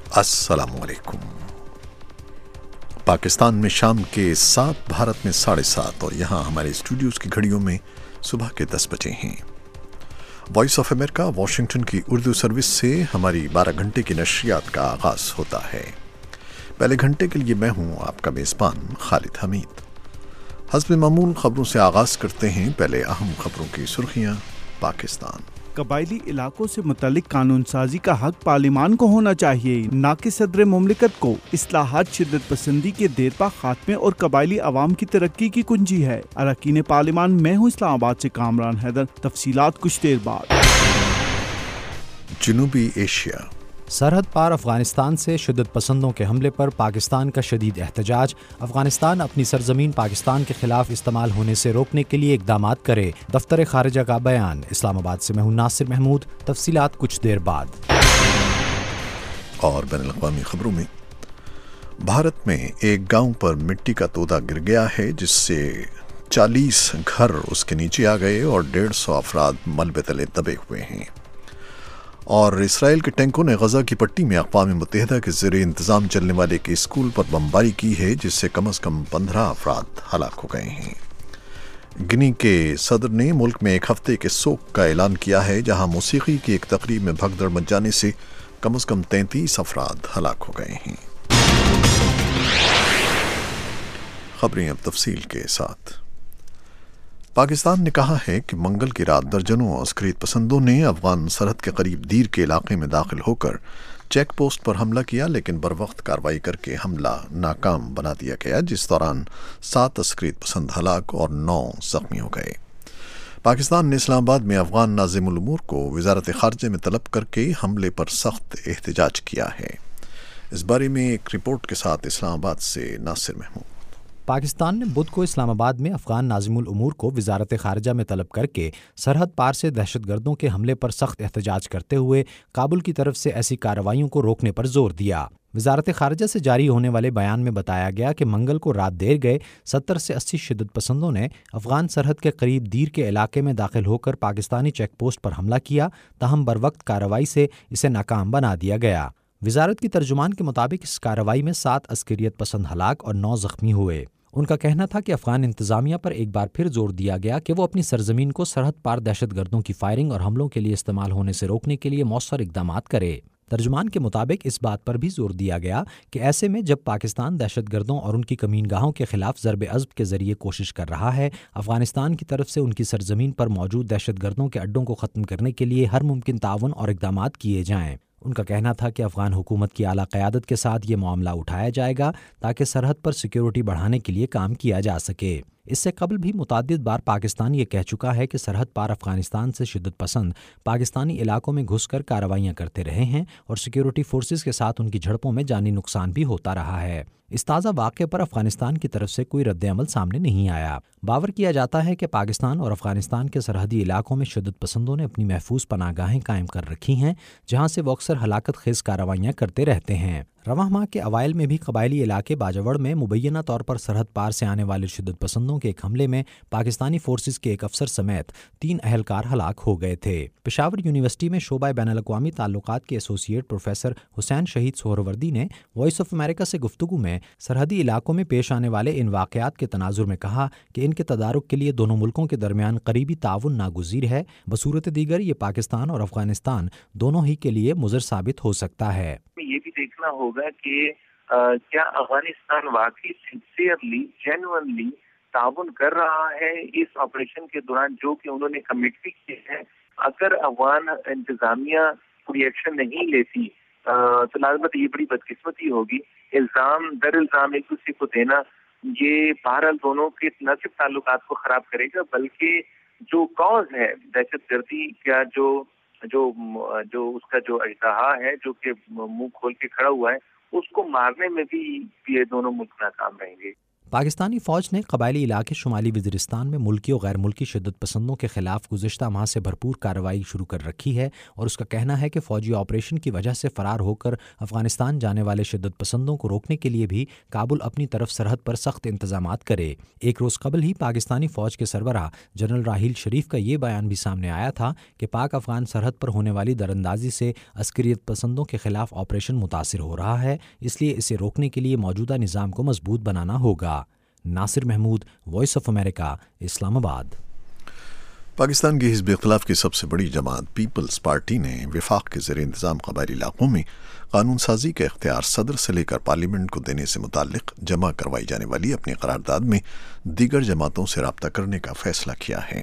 अस्सलाम वालेकुम। पाकिस्तान में शाम के 7, भारत में 7:30 और यहाँ हमारे स्टूडियोज की घड़ियों में सुबह के 10 बजे हैं। वॉइस ऑफ अमेरिका वाशिंगटन की उर्दू सर्विस से हमारी 12 घंटे की नशरियात का आगाज़ होता है। पहले घंटे के लिए मैं हूँ आपका मेज़बान खालिद हमीद। हस्ब मामूल खबरों से आगाज़ करते हैं। पहले अहम खबरों की सुर्खियाँ। पाकिस्तान कबायली इलाकों से मुतालिक कानून साजी का हक पार्लिमान को होना चाहिए, ना कि सदर मुमलिकत को। इस्लाहात शिद्दत पसंदी के देरपा खात्मे और कबायली अवाम की तरक्की की कुंजी है। अरकान पार्लिमान, मैं हूँ इस्लामाबाद से कामरान हैदर। तफसीलात कुछ देर बाद। जनूबी एशिया। सरहद पार अफगानिस्तान से शिद्दत पसंदों के हमले पर पाकिस्तान का शदीद एहतजाज। अफगानिस्तान अपनी सरजमीन पाकिस्तान के खिलाफ इस्तेमाल होने से रोकने के लिए इकदामात करे, दफ्तर खारिजा का बयान। इस्लामाबाद से मैं हूं नासिर महमूद। तफसीलात कुछ देर बाद। और बैनुल-अक़वामी खबरों में, भारत में एक गांव पर मिट्टी का तोदा गिर गया है, जिससे 40 घर उसके नीचे आ गए और 150 अफराद मलबे तले दबे हुए हैं। और इसराइल के टैंकों ने गजा की पट्टी में अक़वाम मुत्तहिदा के ज़ेरे इंतज़ाम चलने वाले एक स्कूल पर बमबारी की है, जिससे कम से कम 15 अफराद हलाक हो गए हैं। गिनी के सदर ने मुल्क में एक हफ्ते के सोग का ऐलान किया है, जहां मौसीकी की एक तकरीब में भगदड़ मच जाने से कम 33 अफराद हलाक हो गए हैं। खबरें अब तफसील के साथ। पाकिस्तान ने कहा है कि मंगल की रात दर्जनों अस्करियत पसंदों ने अफगान सरहद के करीब दीर के इलाके में दाखिल होकर चेक पोस्ट पर हमला किया, लेकिन बरवक्त कार्रवाई करके हमला नाकाम बना दिया गया, जिस दौरान 7 अस्करियत पसंद हलाक और 9 जख्मी हो गए। पाकिस्तान ने इस्लामाबाद में अफगान नाज़िमुल उमूर को वज़ारत ख़ारिजा में तलब करके हमले पर सख्त एहतजाज किया है। इस बारे में एक रिपोर्ट के साथ इस्लामाबाद से नासिर महमूद। पाकिस्तान ने बुध को इस्लामाबाद में अफगान नाज़िमुल उमूर को वज़ारत ख़ारिजा में तलब करके सरहद पार से दहशतगर्दों के हमले पर सख्त एहतजाज करते हुए काबुल की तरफ से ऐसी कार्रवाइयों को रोकने पर जोर दिया। वज़ारत ख़ारिजा से जारी होने वाले बयान में बताया गया कि मंगल को रात देर गए 70 से 80 शिद्दत पसंदों ने अफगान सरहद के करीब दीर के इलाके में दाखिल होकर पाकिस्तानी चेक पोस्ट पर हमला किया, ताहम बरवक्त कार्रवाई से इसे नाकाम बना दिया गया। वज़ारत की तर्जुमान के मुताबिक इस कार्रवाई में 7 अस्करियत पसंद हलाक और 9 जख्मी हुए। उनका कहना था कि अफगान इंतजामिया पर एक बार फिर जोर दिया गया कि वो अपनी सरजमीन को सरहद पार दहशतगर्दों की फायरिंग और हमलों के लिए इस्तेमाल होने से रोकने के लिए मौसर इकदामात करे। तर्जुमान के मुताबिक इस बात पर भी जोर दिया गया कि ऐसे में जब पाकिस्तान दहशतगर्दों और उनकी कमीनगाहों के खिलाफ ज़रब अज़्ब के जरिए कोशिश कर रहा है, अफगानिस्तान की तरफ से उनकी सरजमीन पर मौजूद दहशतगर्दों के अड्डों को ख़त्म करने के लिए हर मुमकिन ताउन और इकदामात किए जाएँ। उनका कहना था कि अफगान हुकूमत की आला क़यादत के साथ ये मामला उठाया जाएगा ताकि सरहद पर सिक्योरिटी बढ़ाने के लिए काम किया जा सके। इससे कबल भी मुतअद्दिद बार पाकिस्तान ये कह चुका है कि सरहद पार अफगानिस्तान से शिद्दत पसंद पाकिस्तानी इलाकों में घुसकर कार्रवाइयाँ करते रहे हैं और सिक्योरिटी फोर्सेस के साथ उनकी झड़पों में जानी नुकसान भी होता रहा है। इस ताज़ा वाक़े पर अफगानिस्तान की तरफ से कोई रद्द-ए-अमल सामने नहीं आया। बावर किया जाता है कि पाकिस्तान और अफगानिस्तान के सरहदी इलाकों में शिद्दत पसंदों ने अपनी महफूज पनाहगाहें कायम कर रखी हैं, जहाँ से वो अक्सर हलाकत खेज कार्रवाइयाँ करते रहते हैं। रवां माह के अवाइल में भी कबायली इलाके बाजवड़ में मुबैना तौर पर सरहद पार से आने वाले शिद्दत पसंदों के एक हमले में पाकिस्तानी फोर्सेस के एक अफसर समेत 3 अहलकार हलाक हो गए थे। पेशावर यूनिवर्सिटी में शोबा बैनुल-अक़वामी ताल्लुकात के एसोसिएट प्रोफेसर हुसैन शहीद सोहरवर्दी ने वॉइस ऑफ अमेरिका से गुफ्तगू में सरहदी इलाकों में पेश आने वाले इन वाक़यात के तनाजुर में कहा कि इनके तदारुक के लिए दोनों मुल्कों के दरमियान करीबी ताउन नागुज़ीर है। बसूरत दीगर ये पाकिस्तान और अफगानिस्तान दोनों ही के लिए मुज़र साबित हो सकता है। ये भी देखना होगा कि क्या अफगानिस्तान वाकई सिंसियरली जेन्युइनली ताउन कर रहा है इस ऑपरेशन के दौरान, जो कि उन्होंने कमिट की है। अगर अफगान इंतजामिया कोई एक्शन नहीं लेती तो लाजमत ये बड़ी बदकिस्मती होगी। इल्जाम दर इल्जाम एक दूसरे को देना ये बहरहाल दोनों के न सिर्फ ताल्लुकात को खराब करेगा, बल्कि जो कॉज है दहशतगर्दी का जो उसका जो अजदहा है, जो कि मुंह खोल के खड़ा हुआ है, उसको मारने में भी ये दोनों मुल्क नाकाम रहेंगे। پاکستانی فوج نے قبائلی علاقے شمالی وزیرستان میں ملکی اور غیر ملکی شدت پسندوں کے خلاف گزشتہ ماہ سے بھرپور کارروائی شروع کر رکھی ہے اور اس کا کہنا ہے کہ فوجی آپریشن کی وجہ سے فرار ہو کر افغانستان جانے والے شدت پسندوں کو روکنے کے لیے بھی کابل اپنی طرف سرحد پر سخت انتظامات کرے۔ ایک روز قبل ہی پاکستانی فوج کے سربراہ جنرل راحیل شریف کا یہ بیان بھی سامنے آیا تھا کہ پاک افغان سرحد پر ہونے والی دراندازی سے عسکریت پسندوں کے خلاف آپریشن متاثر ہو رہا ہے، اس لیے اسے روکنے کے لیے موجودہ نظام کو مضبوط بنانا ہوگا۔ Nasir Mahmood, voice of America, Islamabad. Pakistan کی حزب اختلاف کی سب سے بڑی جماعت پیپلز پارٹی نے وفاق کے زیر انتظام قبائلی علاقوں میں قانون سازی کا اختیار صدر سے لے کر پارلیمنٹ کو دینے سے متعلق جمع کروائی جانے والی اپنی قرارداد میں دیگر جماعتوں سے رابطہ کرنے کا فیصلہ کیا ہے۔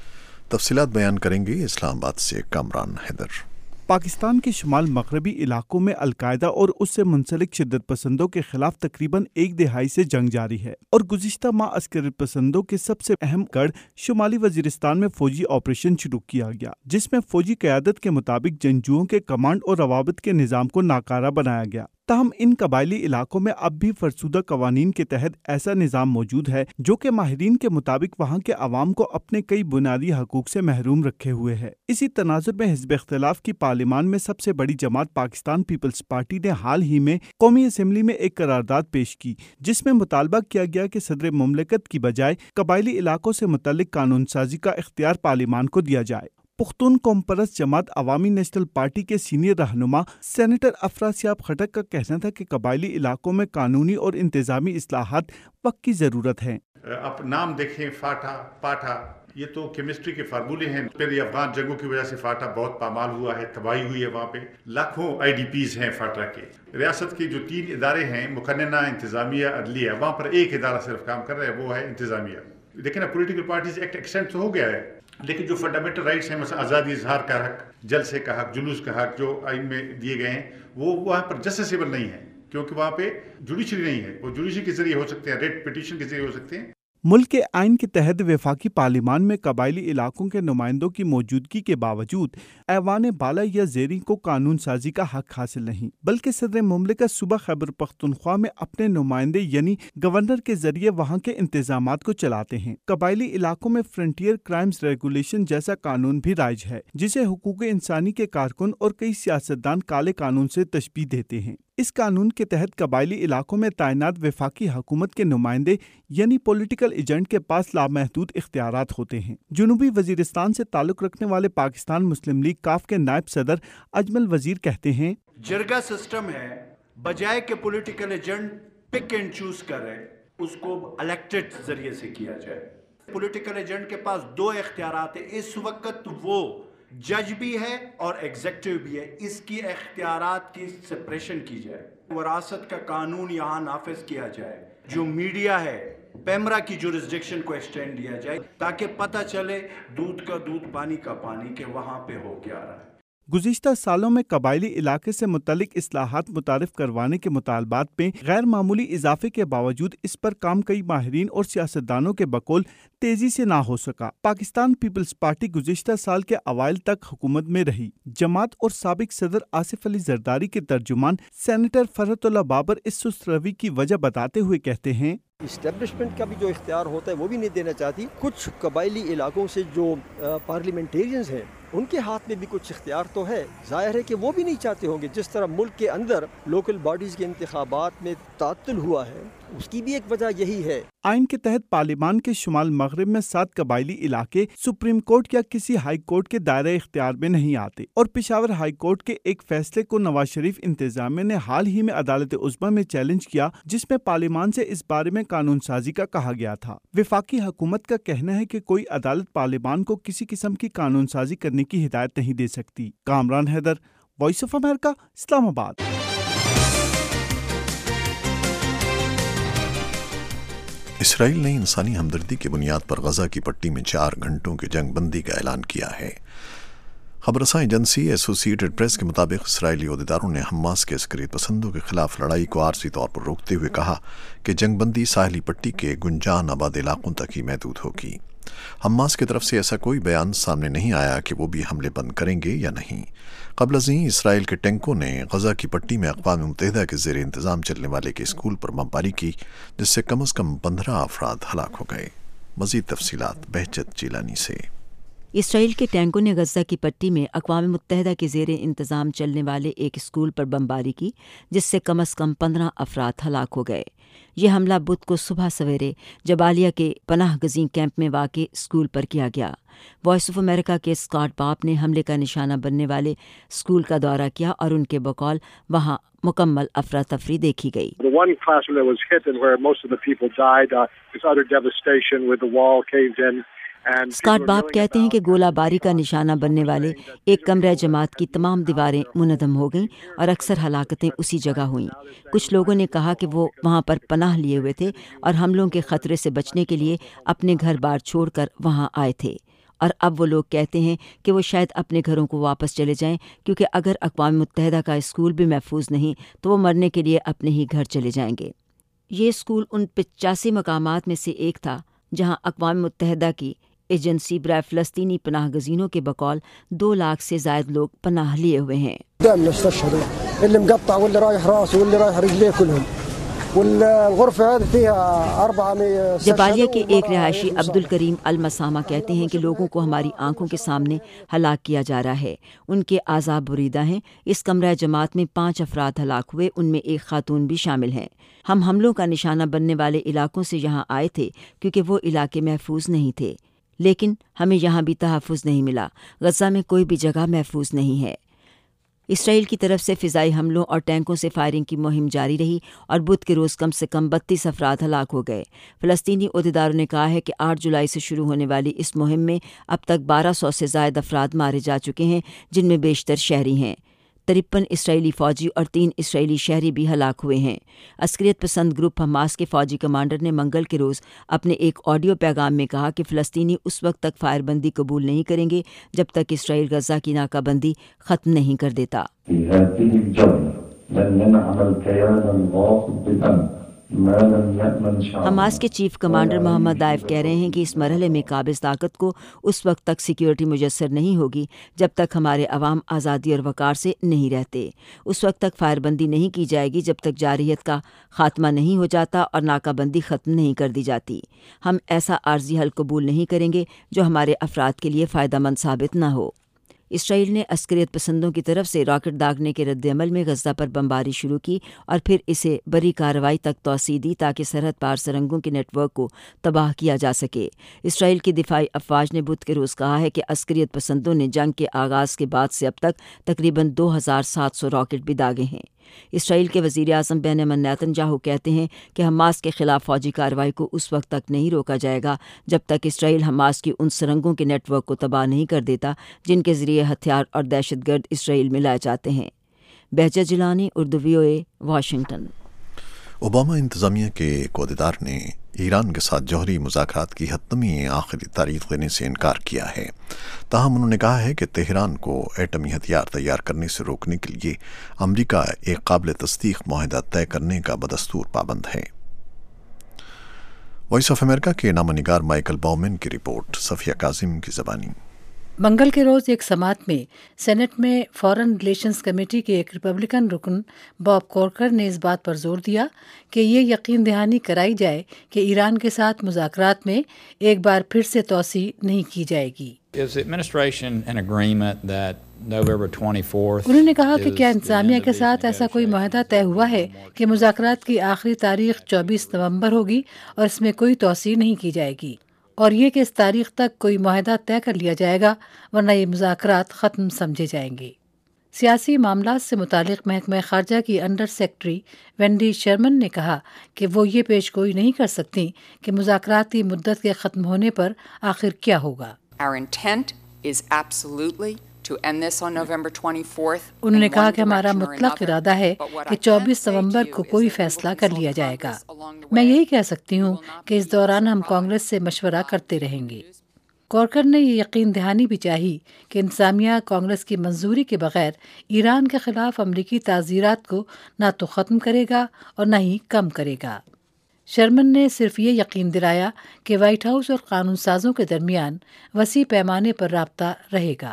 تفصیلات بیان کریں گے اسلام آباد سے کامران حیدر۔ پاکستان کے شمال مغربی علاقوں میں القاعدہ اور اس سے منسلک شدت پسندوں کے خلاف تقریباً ایک دہائی سے جنگ جاری ہے اور گزشتہ ماہ عسکریت پسندوں کے سب سے اہم گڑھ شمالی وزیرستان میں فوجی آپریشن شروع کیا گیا، جس میں فوجی قیادت کے مطابق جنگجوؤں کے کمانڈ اور روابط کے نظام کو ناکارہ بنایا گیا۔ تاہم ان قبائلی علاقوں میں اب بھی فرسودہ قوانین کے تحت ایسا نظام موجود ہے جو کہ ماہرین کے مطابق وہاں کے عوام کو اپنے کئی بنیادی حقوق سے محروم رکھے ہوئے ہے۔ اسی تناظر میں حزب اختلاف کی پارلیمان میں سب سے بڑی جماعت پاکستان پیپلز پارٹی نے حال ہی میں قومی اسمبلی میں ایک قرارداد پیش کی، جس میں مطالبہ کیا گیا کہ صدر مملکت کی بجائے قبائلی علاقوں سے متعلق قانون سازی کا اختیار پارلیمان کو دیا جائے۔ پختون قوم پرست جماعت عوامی نیشنل پارٹی کے سینئر رہنما سینیٹر افراسیاب خٹک کا کہنا تھا کہ قبائلی علاقوں میں قانونی اور انتظامی اصلاحات وقت کی ضرورت ہے۔ اب نام دیکھیں، فاٹا، پاٹا، یہ تو کیمسٹری کے فارمولے ہیں۔ پھر افغان جنگوں کی وجہ سے فاٹا بہت پامال ہوا ہے، تباہی ہوئی ہے، وہاں پہ لاکھوں آئی ڈی پیز ہیں فاٹا کے۔ ریاست کے جو 3 ادارے ہیں، مقننہ، انتظامیہ، عدلیہ، وہاں پر ایک ادارہ صرف کام کر رہا ہے، وہ ہے انتظامیہ۔ لیکن اب پولیٹیکل پارٹیز ایکٹ ایکسٹینڈ تو ہو گیا ہے، لیکن جو فنڈامنٹل رائٹس ہیں، مثلا آزادی اظہار کا حق، جلسے کا حق، جلوس کا حق جو آئین میں دیے گئے ہیں، وہ وہاں پر جسٹسیبل نہیں ہے، کیونکہ وہاں پہ جوڈیشری نہیں ہے۔ وہ جوڈیشری کے ذریعے ہو سکتے ہیں، ریٹ پٹیشن کے ذریعے ہو سکتے ہیں۔ ملک کے آئین کے تحت وفاقی پارلیمان میں قبائلی علاقوں کے نمائندوں کی موجودگی کے باوجود ایوان بالا یا زیریں کو قانون سازی کا حق حاصل نہیں، بلکہ صدر مملکت صوبہ خیبر پختونخوا میں اپنے نمائندے یعنی گورنر کے ذریعے وہاں کے انتظامات کو چلاتے ہیں۔ قبائلی علاقوں میں فرنٹیئر کرائمز ریگولیشن جیسا قانون بھی رائج ہے، جسے حقوق انسانی کے کارکن اور کئی سیاستدان کالے قانون سے تشبیہ دیتے ہیں۔ اس قانون کے تحت قبائلی علاقوں میں تعینات وفاقی حکومت کے نمائندے یعنی پولیٹیکل ایجنٹ کے پاس لامحدود اختیارات ہوتے ہیں۔ جنوبی وزیرستان سے تعلق رکھنے والے پاکستان مسلم لیگ کاف کے نائب صدر اجمل وزیر کہتے ہیں، جرگا سسٹم ہے، بجائے کہ political agent pick and choose کرے، اس کو الیکٹڈ ذریعے سے کیا جائے۔ پولیٹیکل ایجنٹ کے پاس 2 اختیارات ہیں، اس وقت وہ جج بھی ہے اور ایگزیکٹو بھی ہے، اس کی اختیارات کی سپریشن کی جائے، وراثت کا قانون یہاں نافذ کیا جائے، جو میڈیا ہے پیمرا کی جورسڈکشن کو ایکسٹینڈ دیا جائے تاکہ پتہ چلے دودھ کا دودھ پانی کا پانی کہ وہاں پہ ہو کیا رہا ہے۔ گزشتہ سالوں میں قبائلی علاقے سے متعلق اصلاحات متعارف کروانے کے مطالبات میں غیر معمولی اضافے کے باوجود اس پر کام کئی ماہرین اور سیاستدانوں کے بقول تیزی سے نہ ہو سکا۔ پاکستان پیپلز پارٹی گزشتہ سال کے اوائل تک حکومت میں رہی۔ جماعت اور سابق صدر آصف علی زرداری کے ترجمان سینیٹر فرحت اللہ بابر اس سست روی کی وجہ بتاتے ہوئے کہتے ہیں، اسٹیبلشمنٹ کا بھی جو اختیار ہوتا ہے وہ بھی نہیں دینا چاہتی۔ کچھ قبائلی علاقوں سے جو پارلیمنٹیرینز ہیں ان کے ہاتھ میں بھی کچھ اختیار تو ہے، ظاہر ہے کہ وہ بھی نہیں چاہتے ہوں گے۔ جس طرح ملک کے اندر لوکل باڈیز کے انتخابات میں تعطل ہوا ہے، اس کی بھی ایک وجہ یہی ہے۔ آئین کے تحت پارلیمان کے شمال مغرب میں 7 قبائلی علاقے سپریم کورٹ یا کسی ہائی کورٹ کے دائرہ اختیار میں نہیں آتے، اور پشاور ہائی کورٹ کے ایک فیصلے کو نواز شریف انتظامیہ نے حال ہی میں عدالت عظمیٰ میں چیلنج کیا، جس میں پارلیمان سے اس بارے میں قانون سازی کا کہا گیا تھا۔ وفاقی حکومت کا کہنا ہے کہ کوئی عدالت پارلیمان کو کسی قسم کی قانون سازی کرنے کی ہدایت نہیں دے سکتی۔ Kamran Haider, voice of America, Islamabad. اسرائیل نے انسانی ہمدردی کی بنیاد پر غزہ کی پٹی میں 4 گھنٹوں کی جنگ بندی کا اعلان کیا ہے۔ خبر رساں ایجنسی ایسوسیٹڈ پریس کے مطابق اسرائیلی عہدیداروں نے حماس کے عسکری پسندوں کے خلاف لڑائی کو عارضی طور پر روکتے ہوئے کہا کہ جنگ بندی ساحلی پٹی کے گنجان آباد علاقوں تک ہی محدود ہوگی۔ حماس کی طرف سے ایسا کوئی بیان سامنے نہیں آیا کہ وہ بھی حملے بند کریں گے یا نہیں۔ قبل ازیں اسرائیل کے ٹینکوں نے غزہ کی پٹی میں اقوام متحدہ کے زیر انتظام چلنے والے کے اسکول پر بمباری کی، جس سے کم از کم 15 افراد ہلاک ہو گئے۔ مزید تفصیلات بہجت جیلانی سے۔ اسرائیل کے ٹینکوں نے غزہ کی پٹی میں اقوام متحدہ کے زیر انتظام چلنے والے ایک اسکول پر بمباری کی، جس سے کم از کم 15 افراد ہلاک ہو گئے۔ یہ حملہ بدھ کو صبح سویرے جبالیہ کے پناہ گزین کیمپ میں واقع اسکول پر کیا گیا۔ وائس آف امریکہ کے اسکاٹ باپ نے حملے کا نشانہ بننے والے اسکول کا دورہ کیا اور ان کے بقول وہاں مکمل افراتفری دیکھی گئی۔ اسکاٹ باپ کہتے ہیں کہ گولہ باری کا نشانہ بننے والے ایک کمرہ جماعت کی تمام دیواریں منہدم ہو گئیں اور اکثر ہلاکتیں اسی جگہ ہوئیں۔ کچھ لوگوں نے کہا کہ وہ وہاں پر پناہ لیے ہوئے تھے اور حملوں کے خطرے سے بچنے کے لیے اپنے گھر بار چھوڑ کر وہاں آئے تھے، اور اب وہ لوگ کہتے ہیں کہ وہ شاید اپنے گھروں کو واپس چلے جائیں، کیونکہ اگر اقوام متحدہ کا اسکول بھی محفوظ نہیں تو وہ مرنے کے لیے اپنے ہی گھر چلے جائیں گے۔ یہ اسکول ان 85 مقامات میں سے ایک تھا جہاں اقوام متحدہ کی ایجنسی برائے فلسطینی پناہ گزینوں کے بقول 2 لاکھ سے زائد لوگ پناہ لیے ہوئے ہیں۔ جبالیہ کے ایک رہائشی عبدالکریم المسامہ کہتے ہیں کہ لوگوں کو ہماری آنکھوں کے سامنے ہلاک کیا جا رہا ہے، ان کے اعضاء بریدہ ہیں۔ اس کمرہ جماعت میں 5 افراد ہلاک ہوئے، ان میں ایک خاتون بھی شامل ہیں۔ ہم حملوں کا نشانہ بننے والے علاقوں سے یہاں آئے تھے کیونکہ وہ علاقے محفوظ نہیں تھے، لیکن ہمیں یہاں بھی تحفظ نہیں ملا۔ غزہ میں کوئی بھی جگہ محفوظ نہیں ہے۔ اسرائیل کی طرف سے فضائی حملوں اور ٹینکوں سے فائرنگ کی مہم جاری رہی اور بدھ کے روز کم سے کم 32 افراد ہلاک ہو گئے۔ فلسطینی عہدیداروں نے کہا ہے کہ 8 جولائی سے شروع ہونے والی اس مہم میں اب تک 1200 سے زائد افراد مارے جا چکے ہیں، جن میں بیشتر شہری ہیں۔ 53 اسرائیلی فوجی اور 3 اسرائیلی شہری بھی ہلاک ہوئے ہیں۔ عسکریت پسند گروپ حماس کے فوجی کمانڈر نے منگل کے روز اپنے ایک آڈیو پیغام میں کہا کہ فلسطینی اس وقت تک فائر بندی قبول نہیں کریں گے جب تک اسرائیل غزہ کی ناکہ بندی ختم نہیں کر دیتا۔ حماس کے چیف کمانڈر محمد دائف کہہ رہے ہیں کہ اس مرحلے میں قابض طاقت کو اس وقت تک سیکیورٹی میسر نہیں ہوگی جب تک ہمارے عوام آزادی اور وقار سے نہیں رہتے۔ اس وقت تک فائر بندی نہیں کی جائے گی جب تک جارحیت کا خاتمہ نہیں ہو جاتا اور ناکہ بندی ختم نہیں کر دی جاتی۔ ہم ایسا عارضی حل قبول نہیں کریں گے جو ہمارے افراد کے لیے فائدہ مند ثابت نہ ہو۔ اسرائیل نے عسکریت پسندوں کی طرف سے راکٹ داغنے کے رد عمل میں غزہ پر بمباری شروع کی اور پھر اسے بڑی کارروائی تک توسیع دی تاکہ سرحد پار سرنگوں کے نیٹ ورک کو تباہ کیا جا سکے۔ اسرائیل کی دفاعی افواج نے بدھ کے روز کہا ہے کہ عسکریت پسندوں نے جنگ کے آغاز کے بعد سے اب تک تقریباً 2700 راکٹ بھی داغے ہیں۔ اسرائیل کے وزیر اعظم بنیامین نیتن یاہو کہتے ہیں کہ حماس کے خلاف فوجی کارروائی کو اس وقت تک نہیں روکا جائے گا جب تک اسرائیل حماس کی ان سرنگوں کے نیٹ ورک کو تباہ نہیں کر دیتا جن کے ذریعے ہتھیار اور دہشت گرد اسرائیل میں لائے جاتے ہیں۔ Bahjat Jilani, Urdu VOA، Washington. Obama انتظامیہ کے ایک عہدیدار نے ایران کے ساتھ جوہری مذاکرات کی حتمی آخری تاریخ دینے سے انکار کیا ہے، تاہم انہوں نے کہا ہے کہ تہران کو ایٹمی ہتھیار تیار کرنے سے روکنے کے لیے امریکہ ایک قابل تصدیق معاہدہ طے کرنے کا بدستور پابند ہے۔ وائس آف امریکہ کے نامہ نگار مائیکل باؤمن کی رپورٹ، صفیہ کاظم کی زبانی۔ منگل کے روز ایک سماعت میں سینٹ میں فارن ریلیشنز کمیٹی کے ایک ریپبلکن رکن باب کورکر نے اس بات پر زور دیا کہ یہ یقین دہانی کرائی جائے کہ ایران کے ساتھ مذاکرات میں ایک بار پھر سے توسیع نہیں کی جائے گی۔ انہوں نے کہا کہ کیا انتظامیہ کے ساتھ ایسا کوئی معاہدہ طے ہوا ہے کہ مذاکرات کی آخری تاریخ 24 نومبر ہوگی اور اس میں کوئی توسیع نہیں کی جائے گی، اور یہ کہ اس تاریخ تک کوئی معاہدہ طے کر لیا جائے گا ورنہ یہ مذاکرات ختم سمجھے جائیں گے۔ سیاسی معاملات سے متعلق محکمہ خارجہ کی انڈر سیکرٹری وینڈی شرمن نے کہا کہ وہ یہ پیش گوئی نہیں کر سکتی کہ مذاکراتی مدت کے ختم ہونے پر آخر کیا ہوگا۔ انہوں نے کہا کہ ہمارا مطلق ارادہ ہے کہ 24 نومبر کو کوئی فیصلہ کر لیا جائے گا۔ میں یہی کہہ سکتی ہوں کہ اس دوران ہم کانگریس سے مشورہ کرتے رہیں گے۔ کورکر نے یہ یقین دہانی بھی چاہی کہ انتظامیہ کانگریس کی منظوری کے بغیر ایران کے خلاف امریکی تعزیرات کو نہ تو ختم کرے گا اور نہ ہی کم کرے گا۔ شرمن نے صرف یہ یقین دلایا کہ وائٹ ہاؤس اور قانون سازوں کے درمیان وسیع پیمانے پر رابطہ رہے گا۔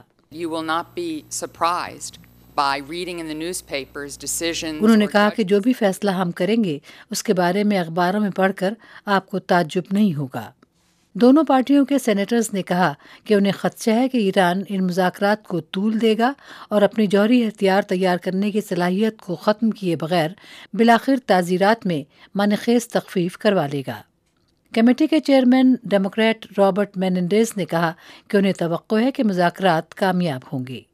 انہوں نے کہا کہ جو بھی فیصلہ ہم کریں گے اس کے بارے میں اخباروں میں پڑھ کر آپ کو تعجب نہیں ہوگا۔ دونوں پارٹیوں کے سینیٹرز نے کہا کہ انہیں خدشہ ہے کہ ایران ان مذاکرات کو طول دے گا اور اپنی جوہری ہتھیار تیار کرنے کی صلاحیت کو ختم کیے بغیر بالآخر تعزیرات میں معنی خیز تخفیف کروا لے گا۔ کمیٹی کے چیئرمین ڈیموکریٹ رابرٹ میننڈیز نے کہا کہ انہیں توقع ہے کہ مذاکرات کامیاب ہوں گے۔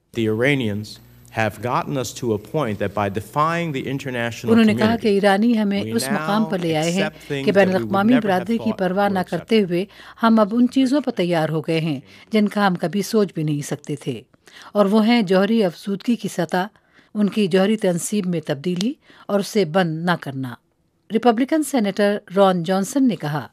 انہوں نے کہا کہ ایرانی ہمیں اس مقام پر لے آئے ہیں کہ بین الاقوامی برادری کی پرواہ نہ کرتے ہوئے ہم اب ان چیزوں پر تیار ہو گئے ہیں جن کا ہم کبھی سوچ بھی نہیں سکتے تھے، اور وہ ہیں جوہری افزودگی کی سطح، ان کی جوہری تنصیب میں تبدیلی اور اسے بند نہ کرنا۔ ریپبلکن سینیٹر رون جانسن نے کہا،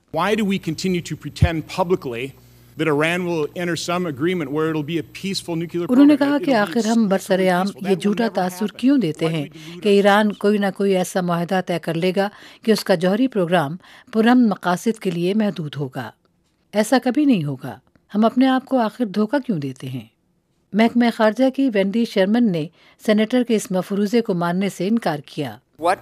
انہوں نے کہا کہ آخر ہم برسرعام یہ جھوٹا تاثر کیوں دیتے ہیں کہ ایران کوئی نہ کوئی ایسا معاہدہ طے کر لے گا کہ اس کا جوہری پروگرام پرامن مقاصد کے لیے محدود ہوگا۔ ایسا کبھی نہیں ہوگا۔ ہم اپنے آپ کو آخر دھوکہ کیوں دیتے ہیں؟ محکمہ خارجہ کی وینڈی شرمن نے سینیٹر کے اس مفروضے کو ماننے سے انکار کیا۔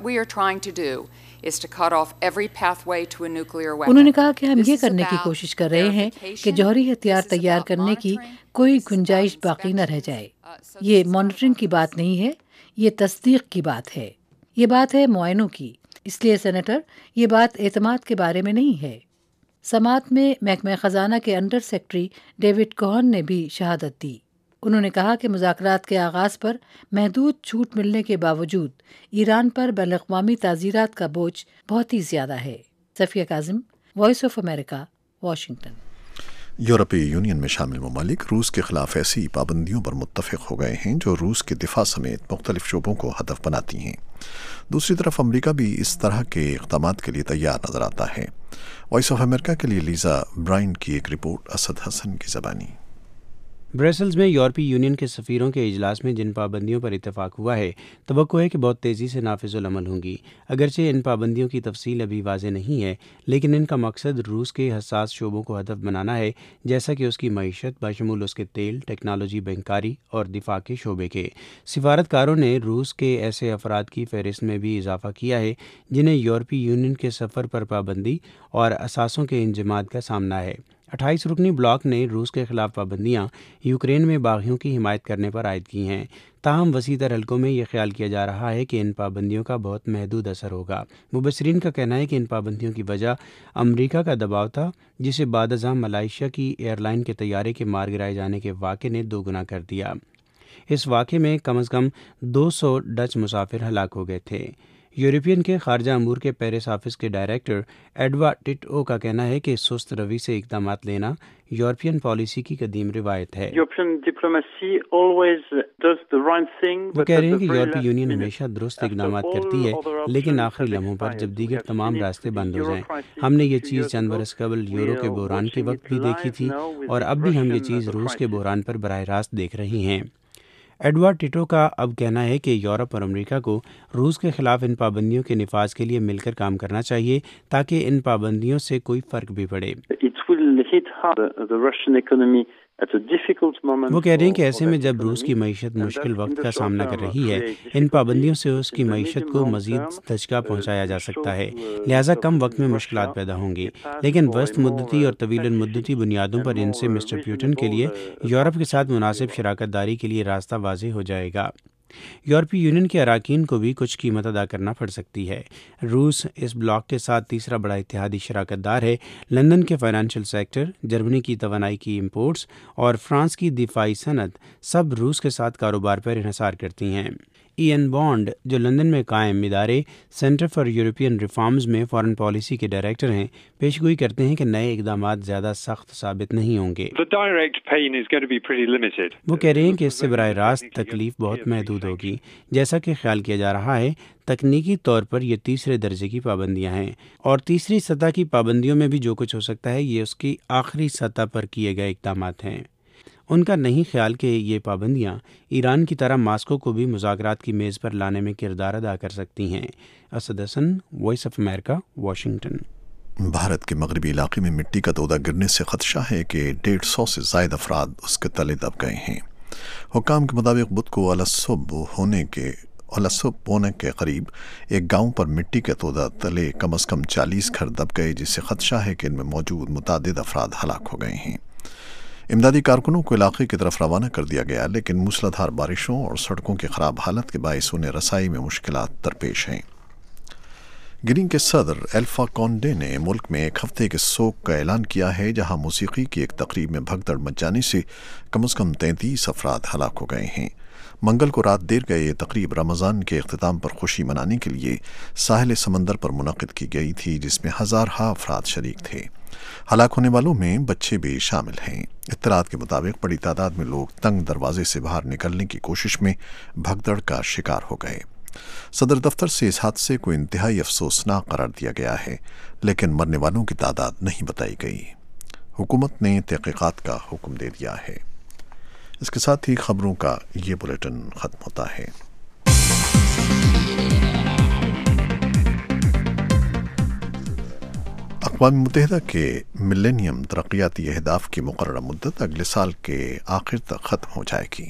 انہوں نے کہا کہ ہم یہ کرنے کی کوشش کر رہے ہیں کہ جوہری ہتھیار تیار کرنے کی کوئی گنجائش باقی نہ رہ جائے۔ یہ مانیٹرنگ کی بات نہیں ہے، یہ تصدیق کی بات ہے، یہ بات ہے معائنوں کی۔ اس لیے سینیٹر، یہ بات اعتماد کے بارے میں نہیں ہے۔ سماعت میں محکمہ خزانہ کے انڈر سیکرٹری ڈیوڈ کوہن نے بھی شہادت دی۔ انہوں نے کہا کہ مذاکرات کے آغاز پر محدود چھوٹ ملنے کے باوجود ایران پر بین الاقوامی تعزیرات کا بوجھ بہت ہی زیادہ ہے۔ Safia Kazim, voice of America, Washington. یورپی یونین میں شامل ممالک روس کے خلاف ایسی پابندیوں پر متفق ہو گئے ہیں جو روس کے دفاع سمیت مختلف شعبوں کو ہدف بناتی ہیں۔ دوسری طرف امریکہ بھی اس طرح کے اقدامات کے لیے تیار نظر آتا ہے۔ وائس آف امریکہ کے لیے لیزا برائن کی ایک رپورٹ، اسد حسن کی زبانی۔ برسلز میں یورپی یونین کے سفیروں کے اجلاس میں جن پابندیوں پر اتفاق ہوا ہے، توقع ہے کہ بہت تیزی سے نافذ العمل ہوں گی۔ اگرچہ ان پابندیوں کی تفصیل ابھی واضح نہیں ہے، لیکن ان کا مقصد روس کے حساس شعبوں کو ہدف بنانا ہے، جیسا کہ اس کی معیشت بشمول اس کے تیل، ٹیکنالوجی، بینکاری اور دفاع کے شعبے کے۔ سفارتکاروں نے روس کے ایسے افراد کی فہرست میں بھی اضافہ کیا ہے جنہیں یورپی یونین کے سفر پر پابندی اور اثاثوں کے انجماد کا سامنا ہے۔ 28 رکنی بلاک نے روس کے خلاف پابندیاں یوکرین میں باغیوں کی حمایت کرنے پر عائد کی ہیں۔ تاہم وسیع تر حلقوں میں یہ خیال کیا جا رہا ہے کہ ان پابندیوں کا بہت محدود اثر ہوگا۔ مبصرین کا کہنا ہے کہ ان پابندیوں کی وجہ امریکہ کا دباؤ تھا، جسے بعد ازاں ملائیشیا کی ایئر لائن کے طیارے کے مار گرائے جانے کے واقعے نے دوگنا کر دیا۔ اس واقعے میں کم از کم 200 ڈچ مسافر ہلاک ہو گئے تھے۔ یورپین کے خارجہ امور کے پیرس آفس کے ڈائریکٹر ایڈورڈ ٹٹو کا کہنا ہے کہ سست روی سے اقدامات لینا یورپین پالیسی کی قدیم روایت ہے۔ وہ کہہ رہے ہیں کہ یورپی یونین ہمیشہ درست اقدامات کرتی ہے، لیکن آخری لمحوں پر جب دیگر تمام راستے بند ہو جائیں۔ ہم نے یہ چیز چند برس قبل یورو کے بحران کے وقت بھی دیکھی تھی، اور اب بھی ہم یہ چیز روس کے بحران پر براہ راست دیکھ رہے ہیں۔ ایڈورڈ ٹٹو کا اب کہنا ہے کہ یورپ اور امریکہ کو روس کے خلاف ان پابندیوں کے نفاذ کے لیے مل کر کام کرنا چاہیے تاکہ ان پابندیوں سے کوئی فرق بھی پڑے۔ وہ کہہ رہے ہیں کہ ایسے میں جب روس کی معیشت مشکل وقت کا سامنا کر رہی ہے، ان پابندیوں سے اس کی معیشت کو مزید دھچکا پہنچایا جا سکتا ہے، لہٰذا کم وقت میں مشکلات پیدا ہوں گی، لیکن وسط مدتی اور طویل المدتی بنیادوں پر ان سے مسٹر پیوٹن کے لیے یورپ کے ساتھ مناسب شراکت داری کے لیے راستہ واضح ہو جائے گا۔ یورپی یونین کے اراکین کو بھی کچھ قیمت ادا کرنا پڑ سکتی ہے۔ روس اس بلاک کے ساتھ تیسرا بڑا اتحادی شراکت دار ہے۔ لندن کے فائنانشل سیکٹر، جرمنی کی توانائی کی امپورٹس اور فرانس کی دفاعی صنعت سب روس کے ساتھ کاروبار پر انحصار کرتی ہیں۔ این بانڈ، جو لندن میں قائم ادارے سینٹر فار یورپین ریفارمز میں فارن پالیسی کے ڈائریکٹر ہیں، پیشگوئی کرتے ہیں کہ نئے اقدامات زیادہ سخت ثابت نہیں ہوں گے۔ وہ کہہ رہے ہیں کہ اس سے براہ راست تکلیف بہت محدود ہوگی۔ جیسا کہ خیال کیا جا رہا ہے، تکنیکی طور پر یہ تیسرے درجے کی پابندیاں ہیں، اور تیسری سطح کی پابندیوں میں بھی جو کچھ ہو سکتا ہے یہ اس کی آخری سطح پر کیے گئے اقدامات ہیں۔ ان کا نہیں خیال کہ یہ پابندیاں ایران کی طرح ماسکو کو بھی مذاکرات کی میز پر لانے میں کردار ادا کر سکتی ہیں۔ Asad Hasan, voice of America, Washington. Bharat کے مغربی علاقے میں مٹی کا تودا گرنے سے خدشہ ہے کہ 150 سے زائد افراد اس کے تلے دب گئے ہیں۔ حکام کے مطابق بدھ کو الصبح ہونے کے قریب ایک گاؤں پر مٹی کے تودا تلے کم از کم 40 گھر دب گئے، جس سے خدشہ ہے کہ ان میں موجود متعدد افراد ہلاک ہو گئے ہیں۔ امدادی کارکنوں کو علاقے کی طرف روانہ کر دیا گیا، لیکن موسلادھار بارشوں اور سڑکوں کی خراب حالت کے باعث انہیں رسائی میں مشکلات درپیش ہیں۔ گنی کے صدر الفا کونڈے نے ملک میں ایک ہفتے کے سوگ کا اعلان کیا ہے، جہاں موسیقی کی ایک تقریب میں بھگدڑ مچ جانے سے کم از کم 33 افراد ہلاک ہو گئے ہیں۔ منگل کو رات دیر گئے یہ تقریب رمضان کے اختتام پر خوشی منانے کے لیے ساحل سمندر پر منعقد کی گئی تھی، جس میں ہزارہا افراد شریک تھے۔ ہلاک ہونے والوں میں بچے بھی شامل ہیں۔ اطلاعات کے مطابق بڑی تعداد میں لوگ تنگ دروازے سے باہر نکلنے کی کوشش میں بھگدڑ کا شکار ہو گئے۔ صدر دفتر سے اس حادثے کو انتہائی افسوسناک قرار دیا گیا ہے، لیکن مرنے والوں کی تعداد نہیں بتائی گئی۔ حکومت نے تحقیقات کا حکم دے دیا ہے۔ اس کے ساتھ ہی خبروں کا یہ بلیٹن ختم ہوتا ہے۔ اقوام متحدہ کے ملینیم ترقیاتی اہداف کی مقررہ مدت اگلے سال کے آخر تک ختم ہو جائے گی۔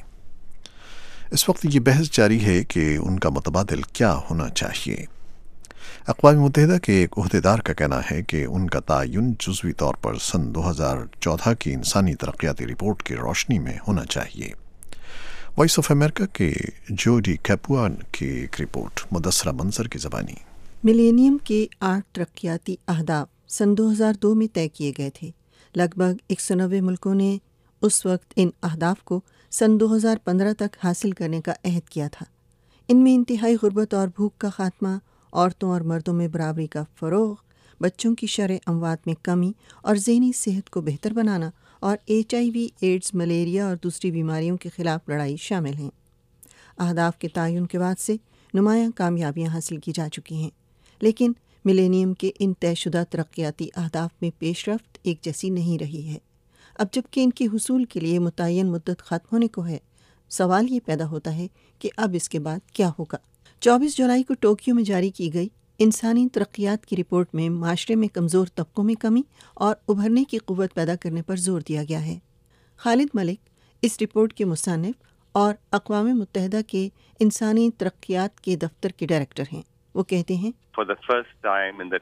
اس وقت یہ بحث جاری ہے کہ ان کا متبادل کیا ہونا چاہیے۔ اقوام متحدہ کے ایک عہدیدار کا کہنا ہے کہ ان کا تعین جزوی طور پر سن 2014 کی انسانی ترقیاتی رپورٹ کی روشنی میں ہونا چاہیے۔ وائس آف امریکہ کے جوڈی کیپوا کی ایک رپورٹ مدثرہ منظر کی زبانی۔ ملینیم کے 8 ترقیاتی اہداف سن 2002 میں طے کیے گئے تھے۔ لگ بھگ 190 ملکوں نے اس وقت ان اہداف کو سن 2015 تک حاصل کرنے کا عہد کیا تھا۔ ان میں انتہائی غربت اور بھوک کا خاتمہ، عورتوں اور مردوں میں برابری کا فروغ، بچوں کی شرح اموات میں کمی اور ذہنی صحت کو بہتر بنانا، اور HIV، ایڈز، ملیریا اور دوسری بیماریوں کے خلاف لڑائی شامل ہیں۔ اہداف کے تعین کے بعد سے نمایاں کامیابیاں حاصل کی جا چکی ہیں، لیکن ملینیم کے ان طے شدہ ترقیاتی اہداف میں پیش رفت ایک جیسی نہیں رہی ہے۔ اب جب کہ ان کے حصول کے لیے متعین مدت ختم ہونے کو ہے، سوال یہ پیدا ہوتا ہے کہ اب اس کے بعد کیا ہوگا۔ 24 جولائی کو ٹوکیو میں جاری کی گئی انسانی ترقیات کی رپورٹ میں معاشرے میں کمزور طبقوں میں کمی اور ابھرنے کی قوت پیدا کرنے پر زور دیا گیا ہے۔ خالد ملک اس رپورٹ کے مصنف اور اقوام متحدہ کے انسانی ترقیات کے دفتر کے ڈائریکٹر ہیں۔ وہ کہتے ہیں، For the first time in the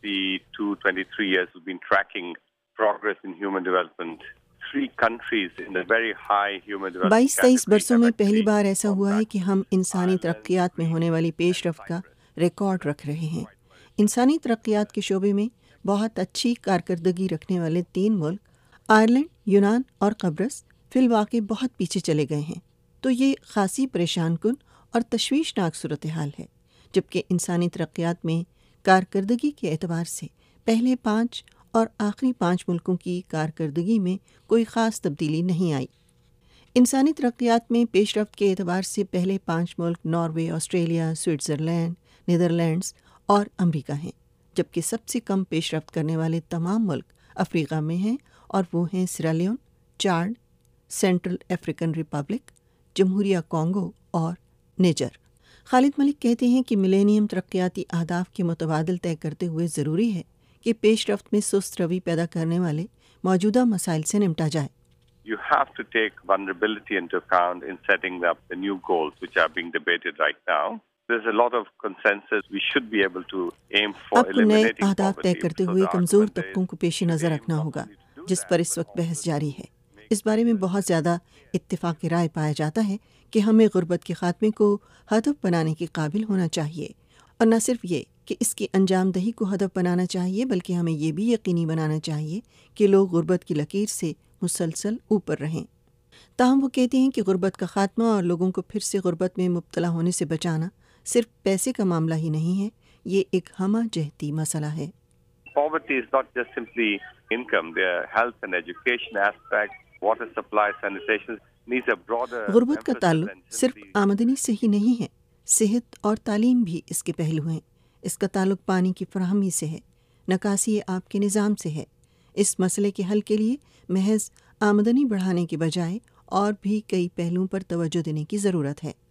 22-23 years we've been tracking progress in human development. 3 countries in the very high human development 22-23 برسوں میں پہلی بار ایسا ہوا ہے کہ ہم انسانی ترقیات میں ہونے والی پیش رفت کا ریکارڈ رکھ رہے ہیں۔ انسانی ترقیات کے شعبے میں بہت اچھی کارکردگی رکھنے والے 3 ملک آئرلینڈ، یونان اور قبرص فی الواقع بہت پیچھے چلے گئے ہیں، تو یہ خاصی پریشان کن اور تشویشناک صورتحال ہے، جبکہ انسانی ترقیات میں کارکردگی کے اعتبار سے پہلے 5 اور آخری 5 ملکوں کی کارکردگی میں کوئی خاص تبدیلی نہیں آئی۔ انسانی ترقیات میں پیش رفت کے اعتبار سے پہلے 5 ملک ناروے، آسٹریلیا، سوئٹزرلینڈ، نیدرلینڈز اور امریکہ ہیں، جبکہ سب سے کم پیش رفت کرنے والے تمام ملک افریقہ میں ہیں، اور وہ ہیں Sierra Leone, Chad, Central African Republic, جمہوریہ کانگو اور نیجر۔ خالد ملک کہتے ہیں کہ ملینیم ترقیاتی اہداف کے متبادل طے کرتے ہوئے ضروری ہے کہ پیش رفت میں سست روی پیدا کرنے والے موجودہ مسائل سے نمٹا جائے۔ You have to take vulnerability into account in setting up the new goals which are being debated right now. There's a lot of consensus. We should be able to aim for اب کو نئے eliminating اہداف طے کرتے ہوئے کمزور طبقوں کو پیش نظر رکھنا ہوگا، جس پر اس وقت بحث جاری ہے۔ اس بارے میں بہت زیادہ اتفاق رائے پایا جاتا ہے کہ ہمیں غربت کے خاتمے کو ہدف بنانے کے قابل ہونا چاہیے، اور نہ صرف یہ کہ اس کی انجام دہی کو ہدف بنانا چاہیے، بلکہ ہمیں یہ بھی یقینی بنانا چاہیے کہ لوگ غربت کی لکیر سے مسلسل اوپر رہیں۔ تاہم وہ کہتے ہیں کہ غربت کا خاتمہ اور لوگوں کو پھر سے غربت میں مبتلا ہونے سے بچانا صرف پیسے کا معاملہ ہی نہیں ہے، یہ ایک ہمہ جہتی مسئلہ ہے۔ Poverty is not just simply income. There are health and education aspects, water supply, sanitation needs a broader. غربت کا تعلق صرف آمدنی سے ہی نہیں ہے، صحت اور تعلیم بھی اس کے پہلو ہیں۔ اس کا تعلق پانی کی فراہمی سے ہے، نکاسی آب کے نظام سے ہے۔ اس مسئلے کے حل کے لیے محض آمدنی بڑھانے کے بجائے اور بھی کئی پہلوؤں پر توجہ دینے کی ضرورت ہے۔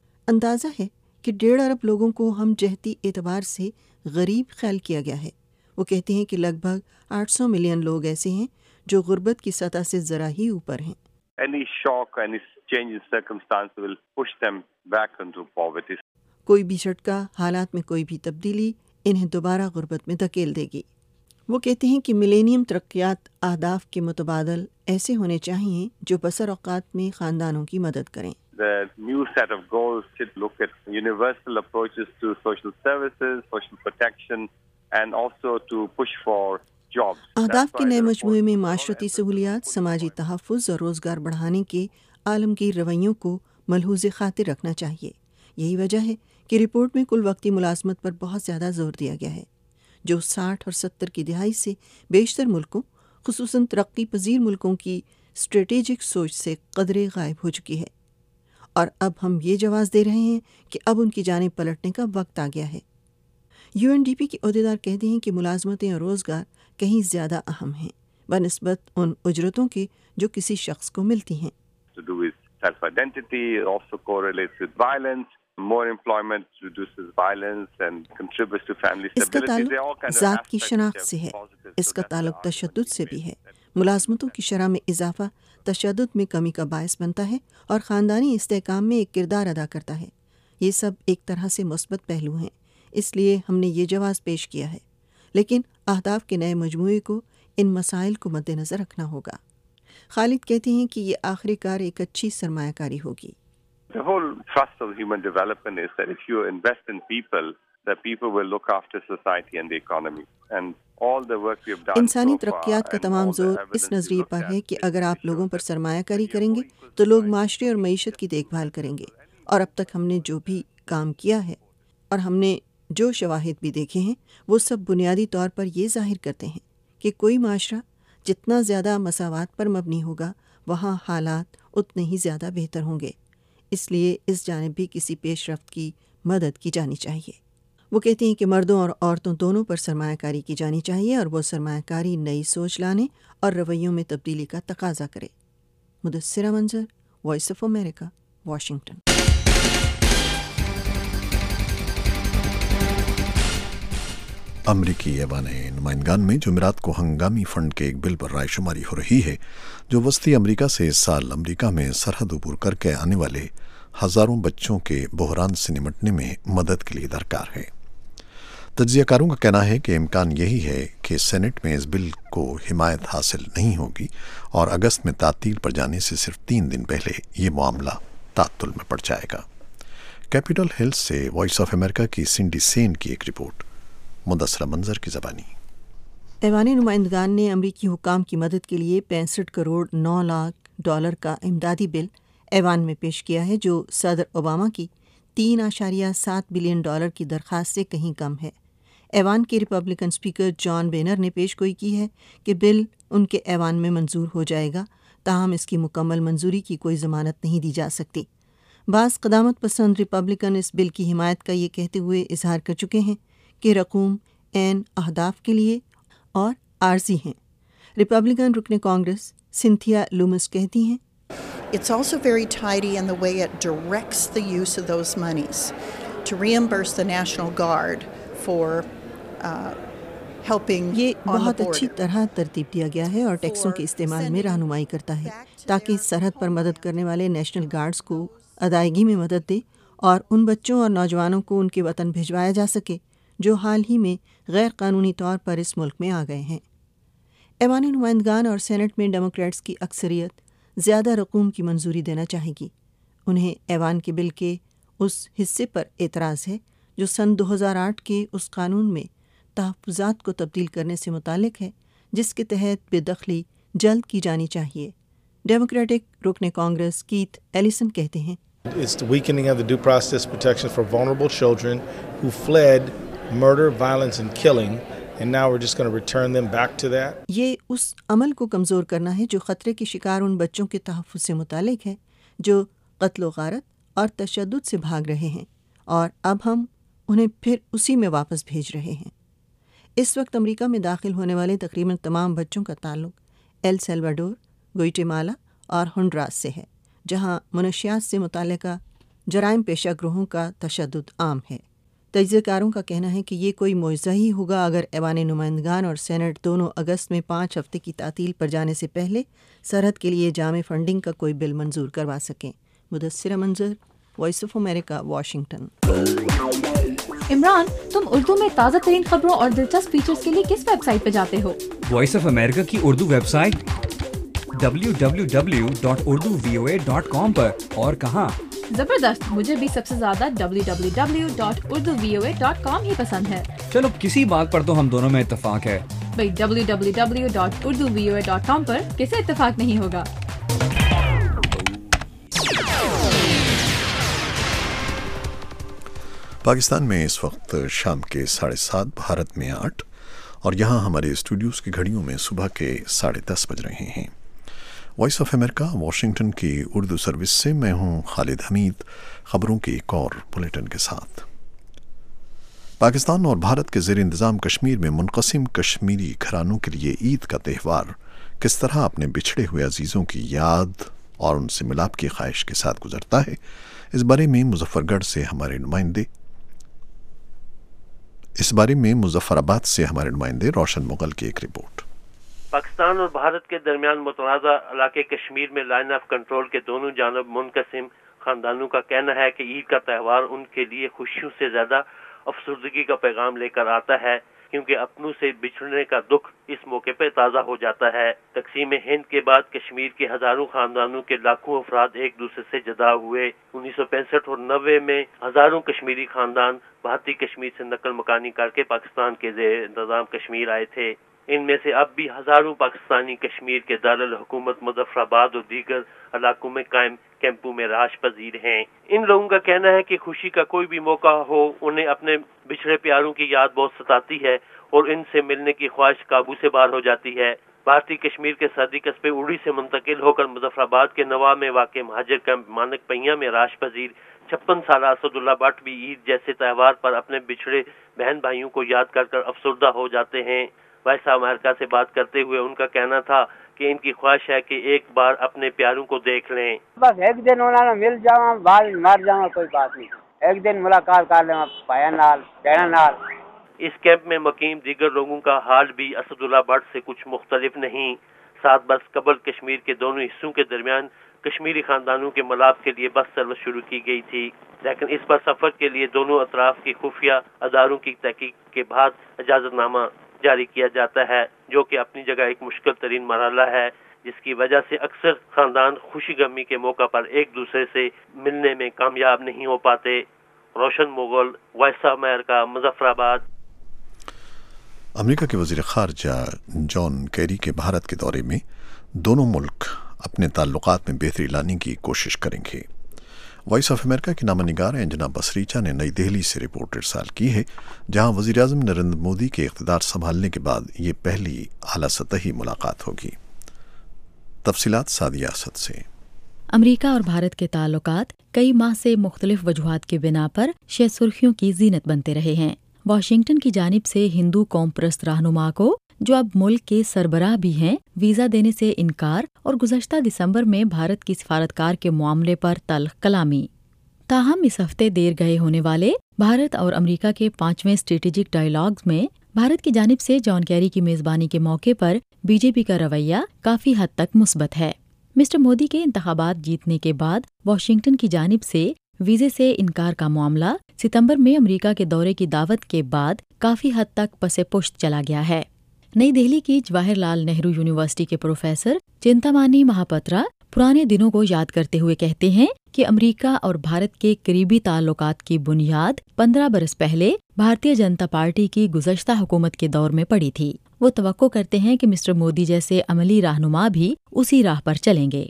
اندازہ ہے کہ 1.5 ارب لوگوں کو ہم جہتی اعتبار سے غریب خیال کیا گیا ہے۔ وہ کہتے ہیں کہ لگ بھگ 800 ملین لوگ ایسے ہیں جو غربت کی سطح سے ذرا ہی اوپر ہیں۔ Any shock, any change in circumstance will push them back into poverty. کوئی بھی جھٹکا، حالات میں کوئی بھی تبدیلی انہیں دوبارہ غربت میں دھکیل دے گی۔ وہ کہتے ہیں کہ ملینیم ترقیات اہداف کے متبادل ایسے ہونے چاہیے جو بسر اوقات میں خاندانوں کی مدد کریں۔ The new set of goals should look at universal approaches to social services, social protection, and also to push for jobs. اہداف کے نئے مجموعے میں معاشرتی سہولیات، سماجی تحفظ اور روزگار بڑھانے کے عالمگیر رویوں کو ملحوظ خاطر رکھنا چاہیے۔ یہی وجہ ہے کہ رپورٹ میں کل وقتی ملازمت پر بہت زیادہ زور دیا گیا ہے، جو 60 اور 70 کی دہائی سے بیشتر ملکوں، خصوصاً ترقی پذیر ملکوں کی اسٹریٹجک سوچ سے قدرے غائب ہو چکی ہے، اور اب ہم یہ جواز دے رہے ہیں کہ اب ان کی جانب پلٹنے کا وقت آ گیا ہے۔ UNDP کے عہدیدار کہتے ہیں کہ ملازمتیں اور روزگار کہیں زیادہ اہم ہیں بنسبت ان اجرتوں کے جو کسی شخص کو ملتی ہیں۔ To do with self-identity, it also correlates with violence. More employment reduces violence and contributes to family اس کا stability. They all تعلق kind of ذات کی aspects شناخت which are سے ہے، positive. اس کا تعلق تشدد سے بھی ہے۔ ملازمتوں کی شرح میں اضافہ تشدد میں کمی کا باعث بنتا ہے اور خاندانی استحکام میں ایک کردار ادا کرتا ہے۔ یہ سب ایک طرح سے مثبت پہلو ہیں، اس لیے ہم نے یہ جواز پیش کیا ہے، لیکن اہداف کے نئے مجموعے کو ان مسائل کو مد نظر رکھنا ہوگا۔ خالد کہتے ہیں کہ یہ آخر کار ایک اچھی سرمایہ کاری ہوگی۔ The whole thrust of human development is that if you invest in people, the people will look after society and the economy. And all the work we have done انسانی so far ترقیات کا and تمام all the زور evidence us we نظریے looked per at ہے کہ اگر is آپ to لوگوں show پر that سرمایہ کاری we are کریں گے more equal تو لوگ society. معاشرے اور معیشت کی دیکھ بھال کریں گے، اور اب تک ہم نے جو بھی کام کیا ہے اور ہم نے جو شواہد بھی دیکھے ہیں وہ سب بنیادی طور پر یہ ظاہر کرتے ہیں کہ کوئی معاشرہ جتنا زیادہ مساوات پر مبنی ہوگا وہاں حالات اتنے ہی زیادہ بہتر ہوں گے۔ اس لیے اس جانب بھی کسی پیش رفت کی مدد کی جانی چاہیے۔ وہ کہتے ہیں کہ مردوں اور عورتوں دونوں پر سرمایہ کاری کی جانی چاہیے اور وہ سرمایہ کاری نئی سوچ لانے اور رویوں میں تبدیلی کا تقاضا کرے۔ مدثرہ Manzar, voice of America, Washington. امریکی ایوان نمائندگان میں جمعرات کو ہنگامی فنڈ کے ایک بل پر رائے شماری ہو رہی ہے جو وسطی امریکہ سے اس سال امریکہ میں سرحد عبور کر کے آنے والے ہزاروں بچوں کے بحران سے نمٹنے میں مدد کے لیے درکار ہے۔ تجزیہ کاروں کا کہنا ہے کہ امکان یہی ہے کہ سینٹ میں اس بل کو حمایت حاصل نہیں ہوگی اور اگست میں تعطیل پر جانے سے صرف 3 دن پہلے یہ معاملہ تعطل میں پڑ جائے گا۔ کیپٹل ہل سے وائس آف امریکہ کی سنڈی سین کی ایک رپورٹ، مدثرہ منظر کی زبانی۔ ایوان نمائندگان نے امریکی حکام کی مدد کے لیے 65 کروڑ 9 لاکھ ڈالر کا امدادی بل ایوان میں پیش کیا ہے جو صدر اوباما کی 3.7 بلین ڈالر کی درخواست سے کہیں کم ہے۔ ایوان کے ریپبلکن اسپیکر جان بینر نے پیش گوئی کی ہے کہ بل ان کے ایوان میں منظور ہو جائے گا، تاہم اس کی مکمل منظوری کی کوئی ضمانت نہیں دی جا سکتی۔ بعض قدامت پسند ریپبلکن اس بل کی حمایت کا یہ کہتے ہوئے اظہار کر چکے ہیں کہ رقوم عین اہداف کے لیے اور عارضی ہیں۔ ریپبلکن رکن کانگریس سنتھیا لومس کہتی ہیں It's also very tidy in the way it directs the use of those monies to reimburse the National Guard for helping یہ on the بہت اچھی border. طرح ترتیب دیا گیا ہے اور ٹیکسوں کے استعمال میں رہنمائی کرتا ہے تاکہ سرحد پر مدد کرنے والے نیشنل گارڈز کو ادائیگی میں مدد دے اور ان بچوں اور نوجوانوں کو ان کے وطن بھجوایا جا سکے جو حال ہی میں غیر قانونی طور پر اس ملک میں آ گئے ہیں۔ ایوان نمائندگان اور سینٹ میں ڈیموکریٹس کی اکثریت زیادہ رقوم کی منظوری دینا چاہے گی۔ انہیں ایوان کے بل کے اس حصے پر اعتراض ہے جو سن 2008 کے اس قانون میں تحفظات کو تبدیل کرنے سے متعلق ہے جس کے تحت بے دخلی جلد کی جانی چاہیے۔ ڈیموکریٹک رکن کانگریس کیتھ ایلیسن کہتے ہیں It's the weakening of the due process protections for vulnerable children who fled murder, violence and killing, and now we're just going to return them back to that. یہ اس عمل کو کمزور کرنا ہے جو خطرے کے شکار ان بچوں کے تحفظ سے متعلق ہے جو قتل و غارت اور تشدد سے بھاگ رہے ہیں، اور اب ہم انہیں پھر اسی میں واپس بھیج رہے ہیں۔ اس وقت امریکہ میں داخل ہونے والے تقریباً تمام بچوں کا تعلق ایل سیلواڈور، گوئٹیمالا اور ہنڈراس سے ہے، جہاں منشیات سے متعلقہ جرائم پیشہ گروہوں کا تشدد عام ہے۔ تجزیہ کاروں کا کہنا ہے کہ یہ کوئی معجزہ ہی ہوگا اگر ایوان نمائندگان اور سینٹ دونوں اگست میں 5 ہفتے کی تعطیل پر جانے سے پہلے سرحد کے لیے جامع فنڈنگ کا کوئی بل منظور کروا سکیں۔ Mudassira Manzar, voice of America, Washington. Imran, تم اردو میں تازہ ترین خبروں اور دلچسپ فیچرز کے لیے کس ویب سائٹ پہ جاتے ہو؟ وائس آف امریکہ کی اردو ویب سائٹ www.urduvoa.com پر۔ اور کہاں؟ زبردست، مجھے بھی سب سے زیادہ www.urduvoa.com ہی پسند ہے۔ چلو کسی بات پر تو ہم دونوں میں اتفاق ہے۔ بھئی www.urduvoa.com پر کسے اتفاق نہیں ہوگا؟ پاکستان میں اس وقت شام کے 7:30، بھارت میں 8، اور یہاں ہمارے اسٹوڈیوز کی گھڑیوں میں صبح کے 10:30 بج رہے ہیں۔ وائس آف امریکہ واشنگٹن کی اردو سروس سے میں ہوں خالد حمید، خبروں کے ایک اور بلیٹن کے ساتھ۔ پاکستان اور بھارت کے زیر انتظام کشمیر میں منقسم کشمیری گھرانوں کے لیے عید کا تہوار کس طرح اپنے بچھڑے ہوئے عزیزوں کی یاد اور ان سے ملاپ کی خواہش کے ساتھ گزرتا ہے، اس بارے میں مظفر آباد سے ہمارے نمائندے روشن مغل کی ایک رپورٹ۔ پاکستان اور بھارت کے درمیان متنازع علاقے کشمیر میں لائن آف کنٹرول کے دونوں جانب منقسم خاندانوں کا کہنا ہے کہ عید کا تہوار ان کے لیے خوشیوں سے زیادہ افسردگی کا پیغام لے کر آتا ہے، کیونکہ اپنوں سے بچھڑنے کا دکھ اس موقع پہ تازہ ہو جاتا ہے۔ تقسیم ہند کے بعد کشمیر کے ہزاروں خاندانوں کے لاکھوں افراد ایک دوسرے سے جدا ہوئے۔ 1965 اور 90 میں ہزاروں کشمیری خاندان بھارتی کشمیر سے نقل مکانی کر کے پاکستان کے زیر انتظام کشمیر آئے تھے۔ ان میں سے اب بھی ہزاروں پاکستانی کشمیر کے دارالحکومت مظفر آباد اور دیگر علاقوں میں قائم کیمپوں میں رہائش پذیر ہیں۔ ان لوگوں کا کہنا ہے کہ خوشی کا کوئی بھی موقع ہو، انہیں اپنے بچھڑے پیاروں کی یاد بہت ستاتی ہے اور ان سے ملنے کی خواہش قابو سے باہر ہو جاتی ہے۔ بھارتی کشمیر کے سرحدی قصبے اڑی سے منتقل ہو کر مظفر آباد کے نواں میں واقع مہاجر کیمپ مانک پہیا میں رہائش پذیر 56 سالہ اسد اللہ بٹ بھی عید جیسے تہوار پر اپنے بچھڑے بہن بھائیوں کو یاد کر کر افسردہ ہو جاتے ہیں۔ وائس امریکہ سے بات کرتے ہوئے ان کا کہنا تھا کہ ان کی خواہش ہے کہ ایک بار اپنے پیاروں کو دیکھ لیں۔ بس ایک دن انہوں نے مل جاؤں، بعد مر جاؤں، کوئی بات نہیں، ایک دن ملاقات کر لیں پایا نال کہنا نال۔ اس کیمپ میں مقیم دیگر لوگوں کا حال بھی اسد اللہ بٹ سے کچھ مختلف نہیں۔ 7 برس قبل کشمیر کے دونوں حصوں کے درمیان کشمیری خاندانوں کے ملاپ کے لیے بس سروس شروع کی گئی تھی، لیکن اس پر سفر کے لیے دونوں اطراف کی خفیہ اداروں کی تحقیق کے بعد اجازت نامہ جاری کیا جاتا ہے، جو کہ اپنی جگہ ایک مشکل ترین مرحلہ ہے، جس کی وجہ سے اکثر خاندان خوشی غمی کے موقع پر ایک دوسرے سے ملنے میں کامیاب نہیں ہو پاتے۔ Roshan Mughal, voice of America, Muzaffarabad. امریکہ کے وزیر خارجہ جان کیری کے بھارت کے دورے میں دونوں ملک اپنے تعلقات میں بہتری لانے کی کوشش کریں گے۔ وائس آف امریکہ کی نامہ نگار انجنا بسریچا نے نئی دہلی سے رپورٹ ارسال کی ہے، جہاں وزیر اعظم نریندر مودی کے اقتدار سنبھالنے کے بعد یہ پہلی اعلیٰ سطحی ملاقات ہوگی۔ تفصیلات سعدیہ اسد سے۔ امریکہ اور بھارت کے تعلقات کئی ماہ سے مختلف وجوہات کی بنا پر شہ سرخیوں کی زینت بنتے رہے ہیں۔ واشنگٹن کی جانب سے ہندو قوم پرست رہنما کو، جو اب ملک کے سربراہ بھی ہیں، ویزا دینے سے انکار اور گزشتہ دسمبر میں بھارت کی سفارتکار کے معاملے پر تلخ کلامی۔ تاہم اس ہفتے دیر گئے ہونے والے بھارت اور امریکہ کے 5ویں اسٹریٹجک ڈائیلاگز میں بھارت کی جانب سے جان کیری کی میزبانی کے موقع پر بی جے پی کا رویہ کافی حد تک مثبت ہے۔ مسٹر مودی کے انتخابات جیتنے کے بعد واشنگٹن کی جانب سے ویزے سے انکار کا معاملہ ستمبر میں امریکہ کے دورے کی دعوت کے بعد کافی حد تک پس پشت چلا گیا ہے۔ نئی دہلی کی جواہر لال نہرو یونیورسٹی کے پروفیسر چنتامانی مہاپترا پرانے دنوں کو یاد کرتے ہوئے کہتے ہیں کہ امریکہ اور بھارت کے قریبی تعلقات کی بنیاد 15 برس پہلے بھارتیہ جنتا پارٹی کی گزشتہ حکومت کے دور میں پڑی تھی۔ وہ توقع کرتے ہیں کہ مسٹر مودی جیسے عملی رہنما بھی اسی راہ پر چلیں گے۔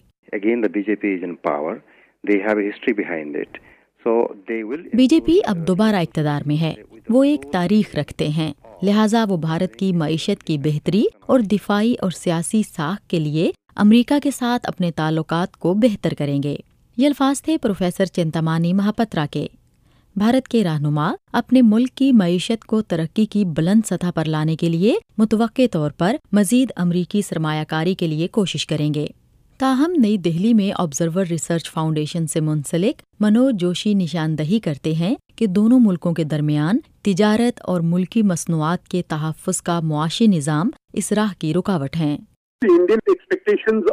بی جے پی اب دوبارہ اقتدار میں ہے، وہ ایک تاریخ رکھتے ہیں، لہٰذا وہ بھارت کی معیشت کی بہتری اور دفاعی اور سیاسی ساکھ کے لیے امریکہ کے ساتھ اپنے تعلقات کو بہتر کریں گے۔ یہ الفاظ تھے پروفیسر چنتامانی مہاپترا کے۔ بھارت کے رہنما اپنے ملک کی معیشت کو ترقی کی بلند سطح پر لانے کے لیے متوقع طور پر مزید امریکی سرمایہ کاری کے لیے کوشش کریں گے۔ تاہم نئی دہلی میں آبزرور ریسرچ فاؤنڈیشن سے منسلک منوج جوشی نشاندہی کرتے ہیں کہ دونوں ملکوں کے درمیان تجارت اور ملکی مصنوعات کے تحفظ کا معاشی نظام اس راہ کی رکاوٹ ہیں۔ The Indian expectations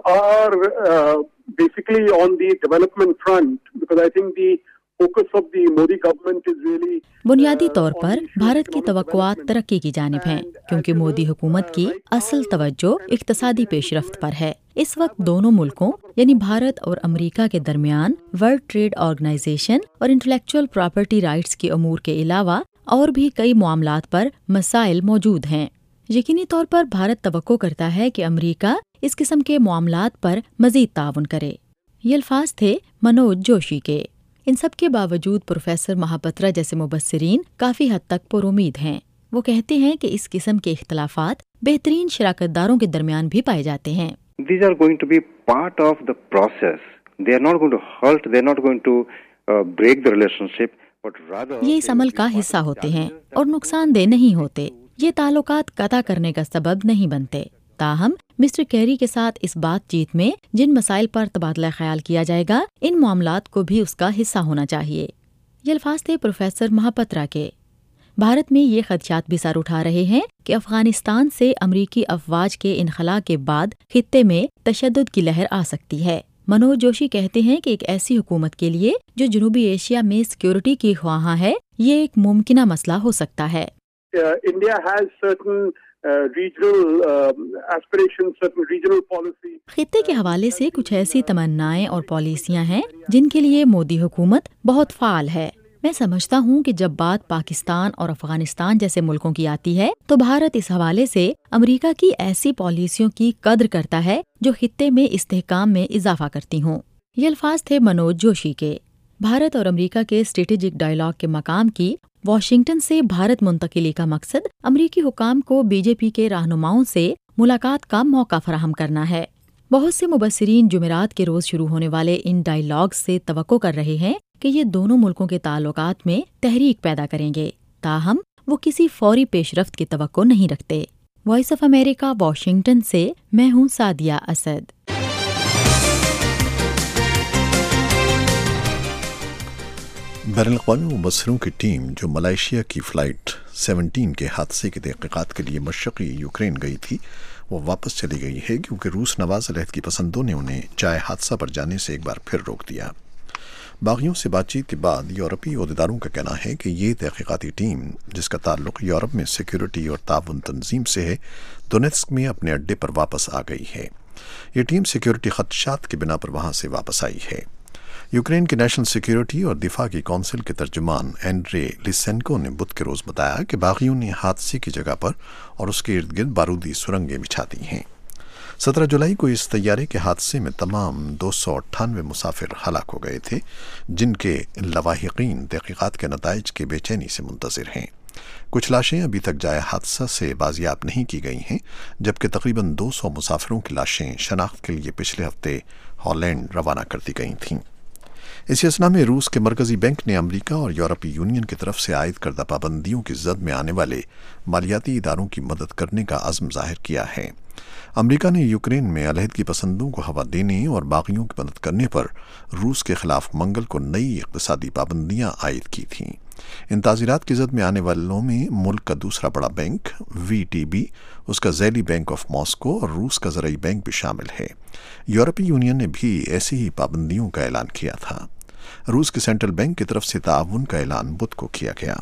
are basically on the development front, because I think the focus of the Modi government is really بنیادی طور پر بھارت کی توقعات ترقی کی جانب ہیں، کیونکہ مودی حکومت کی اصل توجہ اقتصادی پیش رفت پر ہے۔ اس وقت دونوں ملکوں یعنی بھارت اور امریکہ کے درمیان ورلڈ ٹریڈ آرگنائزیشن اور انٹلیکچوئل پراپرٹی رائٹس کے امور کے علاوہ اور بھی کئی معاملات پر مسائل موجود ہیں۔ یقینی طور پر بھارت توقع کرتا ہے کہ امریکہ اس قسم کے معاملات پر مزید تعاون کرے۔ یہ الفاظ تھے منوج جوشی کے۔ ان سب کے باوجود پروفیسر مہاپترا جیسے مبصرین کافی حد تک پر امید ہیں۔ وہ کہتے ہیں کہ اس قسم کے اختلافات بہترین شراکت داروں کے درمیان بھی پائے جاتے ہیں۔ These are going to be part of the process. They are not going to halt, they are not going to break the relationship, but rather یہ اس عمل کا حصہ ہوتے ہیں اور نقصان دہ نہیں ہوتے۔ یہ تعلقات قطع کرنے کا سبب نہیں بنتے۔ تاہم مسٹر کیری کے ساتھ اس بات چیت میں جن مسائل پر تبادلہ خیال کیا جائے گا، ان معاملات کو بھی اس کا حصہ ہونا چاہیے۔ یہ الفاظ تھے پروفیسر مہاپترا کے۔ بھارت میں یہ خدشات بھی سر اٹھا رہے ہیں کہ افغانستان سے امریکی افواج کے انخلاء کے بعد خطے میں تشدد کی لہر آ سکتی ہے۔ منوج جوشی کہتے ہیں کہ ایک ایسی حکومت کے لیے جو جنوبی ایشیا میں سیکیورٹی کی خواہاں ہے، یہ ایک ممکنہ مسئلہ ہو سکتا ہے۔ India has certain regional aspirations, certain regional policies. خطے کے حوالے سے کچھ ایسی تمنائیں اور پالیسیاں ہیں جن کے لیے مودی حکومت بہت فعال ہے۔ میں سمجھتا ہوں کہ جب بات پاکستان اور افغانستان جیسے ملکوں کی آتی ہے تو بھارت اس حوالے سے امریکہ کی ایسی پالیسیوں کی قدر کرتا ہے جو خطے میں استحکام میں اضافہ کرتی ہوں۔ یہ الفاظ تھے منوج جوشی کے۔ بھارت اور امریکہ کے اسٹریٹجک ڈائیلاگ کے مقام کی واشنگٹن سے بھارت منتقلی کا مقصد امریکی حکام کو بی جے پی کے رہنماؤں سے ملاقات کا موقع فراہم کرنا ہے۔ بہت سے مبصرین جمعرات کے روز شروع ہونے والے ان ڈائیلاگ سے توقع کر رہے ہیں کہ یہ دونوں ملکوں کے تعلقات میں تحریک پیدا کریں گے، تاہم وہ کسی فوری پیش رفت کی توقع نہیں رکھتے۔ وائس آف امریکہ، واشنگٹن سے میں ہوں سعدیہ اسد۔ بین الاقوامی مبصروں کی ٹیم جو ملائیشیا کی فلائٹ 17 کے حادثے کی تحقیقات کے لیے مشرقی یوکرین گئی تھی، وہ واپس چلی گئی ہے کیونکہ روس نواز علیحد کی پسندوں نے انہیں چائے حادثہ پر جانے سے ایک بار پھر روک دیا۔ باغیوں سے بات چیت کے بعد یورپی عہدیداروں کا کہنا ہے کہ یہ تحقیقاتی ٹیم، جس کا تعلق یورپ میں سیکیورٹی اور تعاون تنظیم سے ہے، دونیتسک میں اپنے اڈے پر واپس آ گئی ہے۔ یہ ٹیم سیکیورٹی خدشات کی بنا پر وہاں سے واپس آئی ہے۔ یوکرین کے نیشنل سیکیورٹی اور دفاع کی کونسل کے ترجمان اینڈرے لیسینکو نے بدھ کے روز بتایا کہ باغیوں نے حادثے کی جگہ پر اور اس کے ارد گرد بارودی سرنگیں بچھا دی ہیں۔ 17 جولائی کو اس طیارے کے حادثے میں تمام 298 مسافر ہلاک ہو گئے تھے، جن کے لواحقین تحقیقات کے نتائج کے بے چینی سے منتظر ہیں۔ کچھ لاشیں ابھی تک جائے حادثہ سے بازیاب نہیں کی گئی ہیں، جبکہ تقریباً 200 مسافروں کی لاشیں شناخت کے لیے پچھلے ہفتے ہالینڈ روانہ کر دی گئی تھیں۔ اسی اثنا میں روس کے مرکزی بینک نے امریکہ اور یورپی یونین کی طرف سے عائد کردہ پابندیوں کی زد میں آنے والے مالیاتی اداروں کی مدد کرنے کا عزم ظاہر کیا ہے۔ امریکہ نے یوکرین میں علیحدگی پسندوں کو ہوا دینے اور باغیوں کی مدد کرنے پر روس کے خلاف منگل کو نئی اقتصادی پابندیاں عائد کی تھیں۔ ان تعزیرات کی زد میں آنے والوں میں ملک کا دوسرا بڑا بینک VTB، اس کا ذیلی بینک آف ماسکو اور روس کا زرعی بینک بھی شامل ہے۔ یورپی یونین نے بھی ایسی ہی پابندیوں کا اعلان کیا تھا۔ روس کے سینٹرل بینک کی طرف سے تعاون کا اعلان بدھ کو کیا گیا۔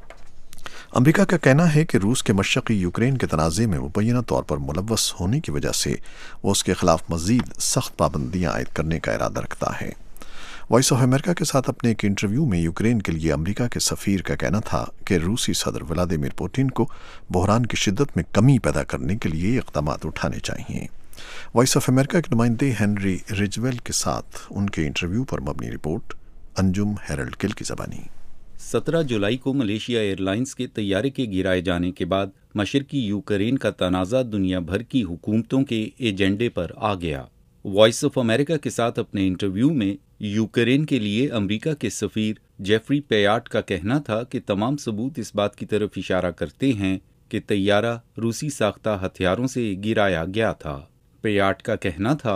امریکہ کا کہنا ہے کہ روس کے مشرقی یوکرین کے تنازع میں مبینہ طور پر ملوث ہونے کی وجہ سے وہ اس کے خلاف مزید سخت پابندیاں عائد کرنے کا ارادہ رکھتا ہے۔ وائس آف امریکہ کے ساتھ اپنے ایک انٹرویو میں یوکرین کے لیے امریکہ کے سفیر کا کہنا تھا کہ روسی صدر ولادیمیر پوٹن کو بحران کی شدت میں کمی پیدا کرنے کے لیے اقدامات اٹھانے چاہیے۔ وائس آف امریکہ کے نمائندے ہینری رجویل کے ساتھ ان کے انٹرویو پر مبنی رپورٹ انجم ہیرلڈ کل کی زبانی۔ 17 جولائی کو ملیشیا ایئر لائنز کے طیارے کے گرائے جانے کے بعد مشرقی یوکرین کا تنازع دنیا بھر کی حکومتوں کے ایجنڈے پر آ گیا۔ وائس آف امریکہ کے ساتھ اپنے انٹرویو میں یوکرین کے لیے امریکہ کے سفیر جیفری پیاٹ کا کہنا تھا کہ تمام ثبوت اس بات کی طرف اشارہ کرتے ہیں کہ طیارہ روسی ساختہ ہتھیاروں سے گرایا گیا تھا۔ پیاٹ کا کہنا تھا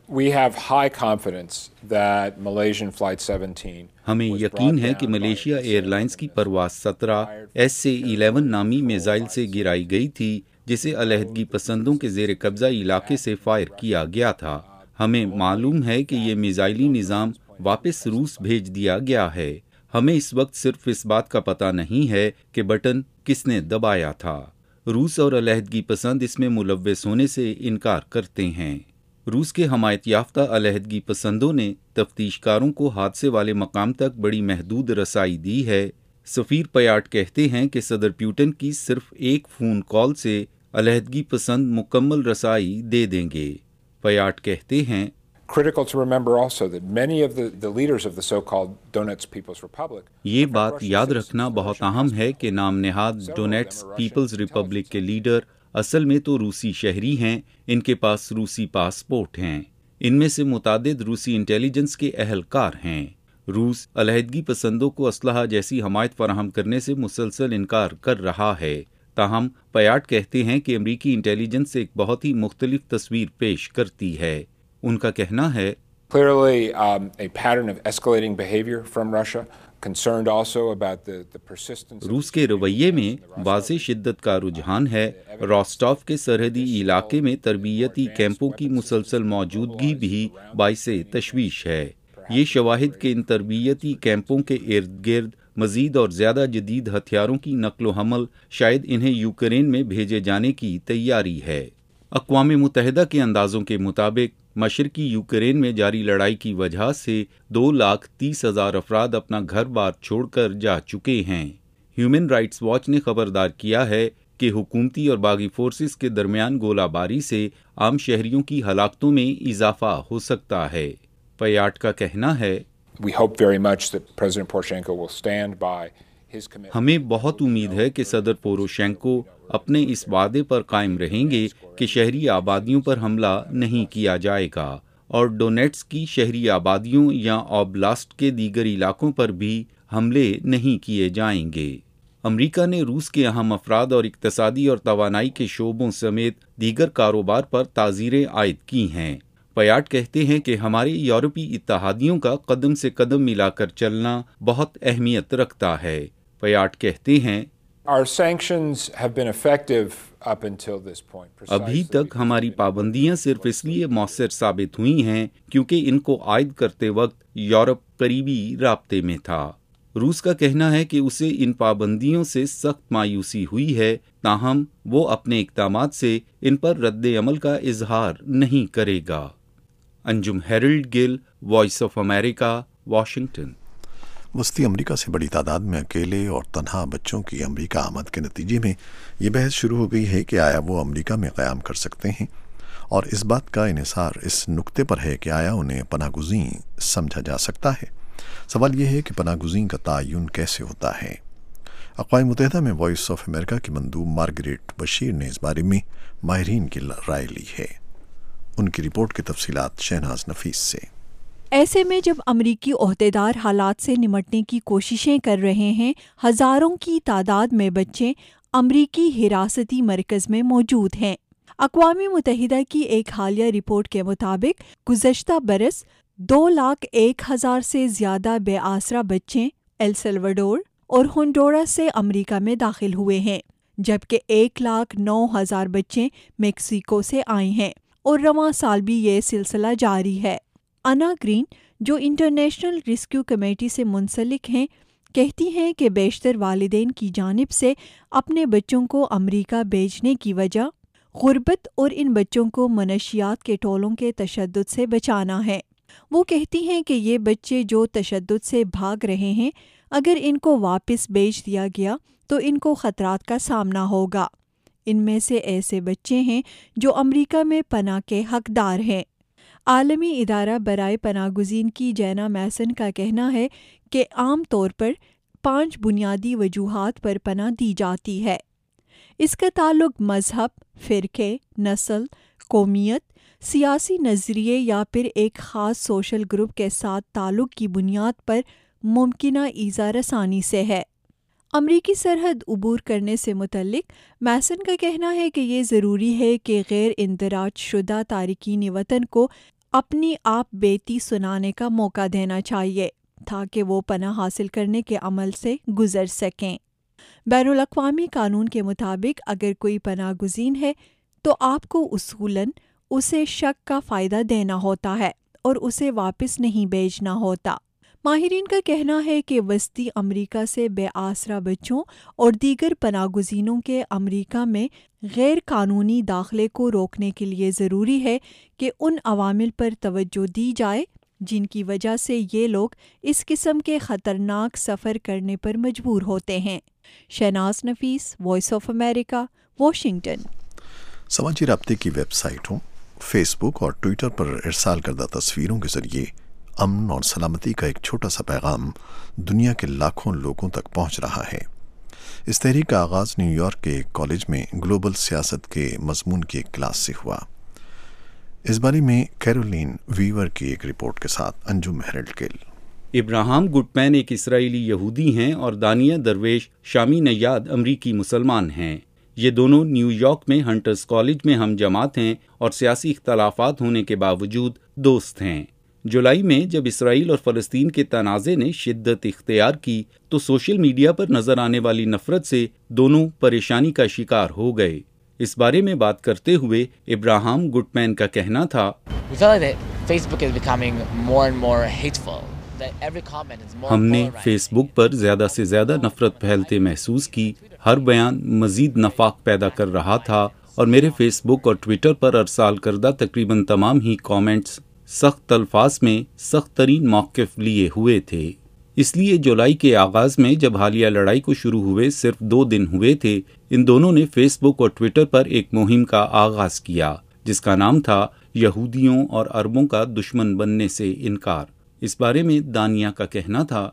We have high confidence that Malaysian Flight 17 ہمیں یقین ہے کہ ملیشیا ایئر لائنز کی پرواز 17 SA-11 نامی میزائل سے گرائی گئی تھی جسے علیحدگی پسندوں کے زیر قبضہ علاقے سے فائر کیا گیا تھا۔ ہمیں معلوم ہے کہ یہ میزائلی نظام واپس روس بھیج دیا گیا ہے۔ ہمیں اس وقت صرف اس بات کا پتہ نہیں ہے کہ بٹن کس نے دبایا تھا۔ روس اور علیحدگی پسند اس میں ملوث ہونے سے انکار کرتے ہیں۔ روس کے حمایت یافتہ علیحدگی پسندوں نے تفتیش کاروں کو حادثے والے مقام تک بڑی محدود رسائی دی ہے۔ سفیر پیاٹ کہتے ہیں کہ صدر پیوٹن کی صرف ایک فون کال سے علیحدگی پسند مکمل رسائی دے دیں گے۔ پیاٹ کہتے ہیں Critical to remember also that many of the leaders of the so-called Donetsk People's Republic یہ بات یاد رکھنا بہت اہم ہے کہ نام نہاد ڈونیٹس پیپلز ریپبلک کے لیڈر اصل میں تو روسی شہری ہیں، ان کے پاس روسی پاسپورٹ ہیں، ان میں سے متعدد روسی انٹیلیجنس کے اہلکار ہیں۔ روس علیحدگی پسندوں کو اسلحہ جیسی حمایت فراہم کرنے سے مسلسل انکار کر رہا ہے، تاہم پیاٹ کہتے ہیں کہ امریکی انٹیلیجنس ایک بہت ہی مختلف تصویر پیش کرتی ہے۔ ان کا کہنا ہے clearly a pattern of escalating behavior from Russia, concerned also about the persistence روس کے رویے میں واضح شدت کا رجحان ہے۔ روسٹاف کے سرحدی علاقے میں تربیتی کیمپوں کی مسلسل موجودگی بھی باعث تشویش ہے۔ یہ شواہد کہ ان تربیتی کیمپوں کے ارد گرد مزید اور زیادہ جدید ہتھیاروں کی نقل و حمل شاید انہیں یوکرین میں بھیجے جانے کی تیاری ہے۔ اقوام متحدہ کے اندازوں کے مطابق مشرقی یوکرین میں جاری لڑائی کی وجہ سے 2,30,000 افراد اپنا گھر بار چھوڑ کر جا چکے ہیں۔ ہیومن رائٹس واچ نے خبردار کیا ہے کہ حکومتی اور باغی فورسز کے درمیان گولہ باری سے عام شہریوں کی ہلاکتوں میں اضافہ ہو سکتا ہے۔ پیاٹ کا کہنا ہے We hope very much that President Poroshenko will stand by his commitment. ہمیں بہت امید ہے کہ صدر پوروشینکو اپنے اس وعدے پر قائم رہیں گے کہ شہری آبادیوں پر حملہ نہیں کیا جائے گا اور ڈونیٹس کی شہری آبادیوں یا اوبلاسٹ کے دیگر علاقوں پر بھی حملے نہیں کیے جائیں گے۔ امریکہ نے روس کے اہم افراد اور اقتصادی اور توانائی کے شعبوں سمیت دیگر کاروبار پر تعزیریں عائد کی ہیں۔ پیاٹ کہتے ہیں کہ ہمارے یورپی اتحادیوں کا قدم سے قدم ملا کر چلنا بہت اہمیت رکھتا ہے۔ پیاٹ کہتے ہیں Our sanctions have been effective up until this point. ابھی تک ہماری پابندیاں صرف اس لیے مؤثر ثابت ہوئی ہیں کیونکہ ان کو عائد کرتے وقت یورپ قریبی رابطے میں تھا۔ روس کا کہنا ہے کہ اسے ان پابندیوں سے سخت مایوسی ہوئی ہے، تاہم وہ اپنے اقدامات سے ان پر رد عمل کا اظہار نہیں کرے گا۔ Anjum Herald Gill, voice of America, Washington. وسطی امریکہ سے بڑی تعداد میں اکیلے اور تنہا بچوں کی امریکہ آمد کے نتیجے میں یہ بحث شروع ہو گئی ہے کہ آیا وہ امریکہ میں قیام کر سکتے ہیں، اور اس بات کا انحصار اس نقطے پر ہے کہ آیا انہیں پناہ گزین سمجھا جا سکتا ہے۔ سوال یہ ہے کہ پناہ گزین کا تعین کیسے ہوتا ہے۔ اقوام متحدہ میں وائس آف امریکہ کی مندوب مارگریٹ بشیر نے اس بارے میں ماہرین کی رائے لی ہے۔ ان کی رپورٹ کی تفصیلات شہناز نفیس سے۔ ایسے میں جب امریکی عہدیدار حالات سے نمٹنے کی کوششیں کر رہے ہیں، ہزاروں کی تعداد میں بچے امریکی حراستی مرکز میں موجود ہیں۔ اقوام متحدہ کی ایک حالیہ رپورٹ کے مطابق گزشتہ برس 2,01,000 سے زیادہ بے آسرا بچے ایل سلواڈور اور ہنڈورس سے امریکہ میں داخل ہوئے ہیں، جبکہ 1,09,000 بچے میکسیکو سے آئے ہیں، اور رواں سال بھی یہ سلسلہ جاری ہے۔ انا گرین، جو انٹرنیشنل ریسکیو کمیٹی سے منسلک ہیں، کہتی ہیں کہ بیشتر والدین کی جانب سے اپنے بچوں کو امریکہ بھیجنے کی وجہ غربت اور ان بچوں کو منشیات کے ٹولوں کے تشدد سے بچانا ہے۔ وہ کہتی ہیں کہ یہ بچے جو تشدد سے بھاگ رہے ہیں، اگر ان کو واپس بھیج دیا گیا تو ان کو خطرات کا سامنا ہوگا۔ ان میں سے ایسے بچے ہیں جو امریکہ میں پناہ کے حقدار ہیں۔ عالمی ادارہ برائے پناہ گزین کی جینا میسن کا کہنا ہے کہ عام طور پر 5 بنیادی وجوہات پر پناہ دی جاتی ہے۔ اس کا تعلق مذہب، فرقے، نسل، قومیت، سیاسی نظریے یا پھر ایک خاص سوشل گروپ کے ساتھ تعلق کی بنیاد پر ممکنہ ایذا رسانی سے ہے۔ امریکی سرحد عبور کرنے سے متعلق میسن کا کہنا ہے کہ یہ ضروری ہے کہ غیر اندراج شدہ تارکین وطن کو اپنی آپ بیتی سنانے کا موقع دینا چاہیے تاکہ وہ پناہ حاصل کرنے کے عمل سے گزر سکیں۔ بین الاقوامی قانون کے مطابق اگر کوئی پناہ گزین ہے تو آپ کو اصولاً اسے شک کا فائدہ دینا ہوتا ہے اور اسے واپس نہیں بھیجنا ہوتا۔ ماہرین کا کہنا ہے کہ وسطی امریکہ سے بے آسرا بچوں اور دیگر پناہ گزینوں کے امریکہ میں غیر قانونی داخلے کو روکنے کے لیے ضروری ہے کہ ان عوامل پر توجہ دی جائے جن کی وجہ سے یہ لوگ اس قسم کے خطرناک سفر کرنے پر مجبور ہوتے ہیں۔ Shehnaz Nafees, voice of America, Washington. سماجی رابطے کی ویب سائٹوں، فیس بک اور ٹویٹر پر ارسال کردہ تصویروں کے ذریعے امن اور سلامتی کا ایک چھوٹا سا پیغام دنیا کے لاکھوں لوگوں تک پہنچ رہا ہے۔ اس تحریک کا آغاز نیو یارک کے ایک کالج میں گلوبل سیاست کے مضمون کی ایک کلاس سے ہوا۔ اس بارے میں کیرولین ویور کی ایک رپورٹ کے ساتھ Anjum Herald Gill. Abraham Goodman ایک اسرائیلی یہودی ہیں اور دانیہ درویش شامی نیاد امریکی مسلمان ہیں۔ یہ دونوں نیو یارک میں ہنٹرز کالج میں ہم جماعت ہیں اور سیاسی اختلافات ہونے کے باوجود دوست ہیں۔ جولائی میں جب اسرائیل اور فلسطین کے تنازع نے شدت اختیار کی تو سوشل میڈیا پر نظر آنے والی نفرت سے دونوں پریشانی کا شکار ہو گئے۔ اس بارے میں بات کرتے ہوئے ابراہام گڈمین کا کہنا تھا، ہم نے فیس بک پر زیادہ سے زیادہ نفرت پھیلتے محسوس کی، ہر بیان مزید نفاق پیدا کر رہا تھا اور میرے فیس بک اور ٹویٹر پر ارسال کردہ تقریباً تمام ہی کامنٹس سخت الفاظ میں سخت ترین موقف لیے ہوئے تھے۔ اس لیے جولائی کے آغاز میں جب حالیہ لڑائی کو شروع ہوئے صرف 2 دن ہوئے تھے، ان دونوں نے فیس بک اور ٹویٹر پر ایک مہم کا آغاز کیا جس کا نام تھا یہودیوں اور عربوں کا دشمن بننے سے انکار۔ اس بارے میں دانیہ کا کہنا تھا،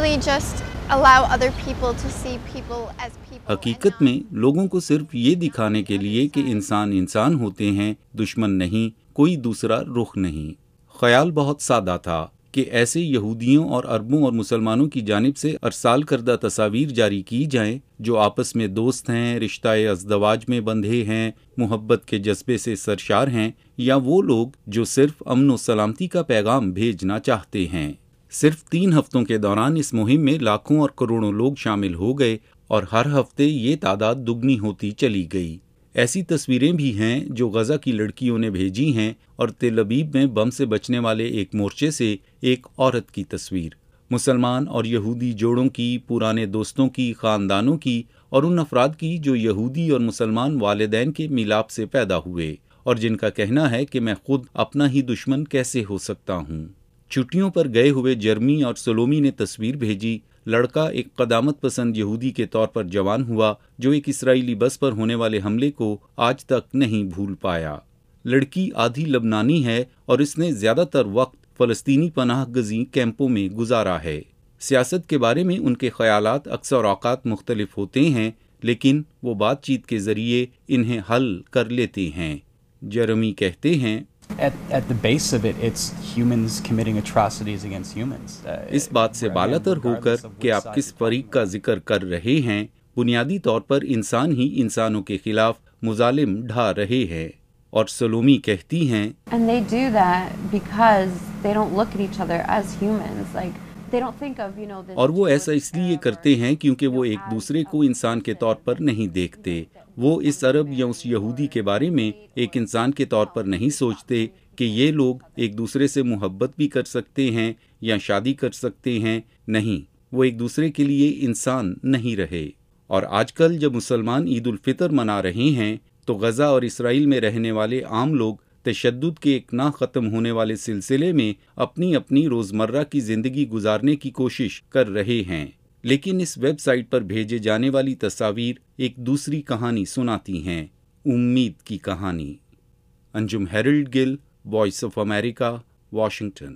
حقیقت میں لوگوں کو صرف یہ دکھانے کے لیے کہ انسان انسان ہوتے ہیں، دشمن نہیں، کوئی دوسرا رخ نہیں۔ خیال بہت سادہ تھا کہ ایسے یہودیوں اور عربوں اور مسلمانوں کی جانب سے ارسال کردہ تصاویر جاری کی جائیں جو آپس میں دوست ہیں، رشتہ ازدواج میں بندھے ہیں، محبت کے جذبے سے سرشار ہیں، یا وہ لوگ جو صرف امن و سلامتی کا پیغام بھیجنا چاہتے ہیں۔ صرف 3 ہفتوں کے دوران اس مہم میں لاکھوں اور کروڑوں لوگ شامل ہو گئے اور ہر ہفتے یہ تعداد دگنی ہوتی چلی گئی۔ ایسی تصویریں بھی ہیں جو غزہ کی لڑکیوں نے بھیجی ہیں اور تل ابیب میں بم سے بچنے والے ایک مورچے سے ایک عورت کی تصویر، مسلمان اور یہودی جوڑوں کی، پرانے دوستوں کی، خاندانوں کی اور ان افراد کی جو یہودی اور مسلمان والدین کے میلاپ سے پیدا ہوئے اور جن کا کہنا ہے کہ میں خود اپنا ہی دشمن کیسے ہو سکتا ہوں۔ چھٹیوں پر گئے ہوئے جرمی اور سلومی نے تصویر بھیجی۔ لڑکا ایک قدامت پسند یہودی کے طور پر جوان ہوا جو ایک اسرائیلی بس پر ہونے والے حملے کو آج تک نہیں بھول پایا۔ لڑکی آدھی لبنانی ہے اور اس نے زیادہ تر وقت فلسطینی پناہ گزین کیمپوں میں گزارا ہے۔ سیاست کے بارے میں ان کے خیالات اکثر اوقات مختلف ہوتے ہیں، لیکن وہ بات چیت کے ذریعے انہیں حل کر لیتے ہیں۔ جرمی کہتے ہیں، At the base of it, it's humans committing atrocities against humans. اس بات سے بالاتر ہو کر کہ آپ کس فریق کا ذکر کر رہے ہیں، بنیادی طور پر انسان ہی انسانوں کے خلاف مظالم ڈھا رہے ہیں۔ اور سلومی کہتی ہیں، And they do that because they don't look at each other as humans. Like they don't think of, this. اور وہ ایسا اس لیے کرتے ہیں کیونکہ وہ ایک دوسرے کو انسان کے طور پر نہیں دیکھتے۔ وہ اس عرب یا اس یہودی کے بارے میں ایک انسان کے طور پر نہیں سوچتے کہ یہ لوگ ایک دوسرے سے محبت بھی کر سکتے ہیں یا شادی کر سکتے ہیں۔ نہیں، وہ ایک دوسرے کے لیے انسان نہیں رہے۔ اور آج کل جب مسلمان عید الفطر منا رہے ہیں تو غزہ اور اسرائیل میں رہنے والے عام لوگ تشدد کے ایک نہ ختم ہونے والے سلسلے میں اپنی اپنی روزمرہ کی زندگی گزارنے کی کوشش کر رہے ہیں۔ لیکن اس ویب سائٹ پر بھیجے جانے والی تصاویر ایک دوسری کہانی سناتی ہیں، امید کی کہانی۔ Anjum Herald Gill, voice of America, Washington.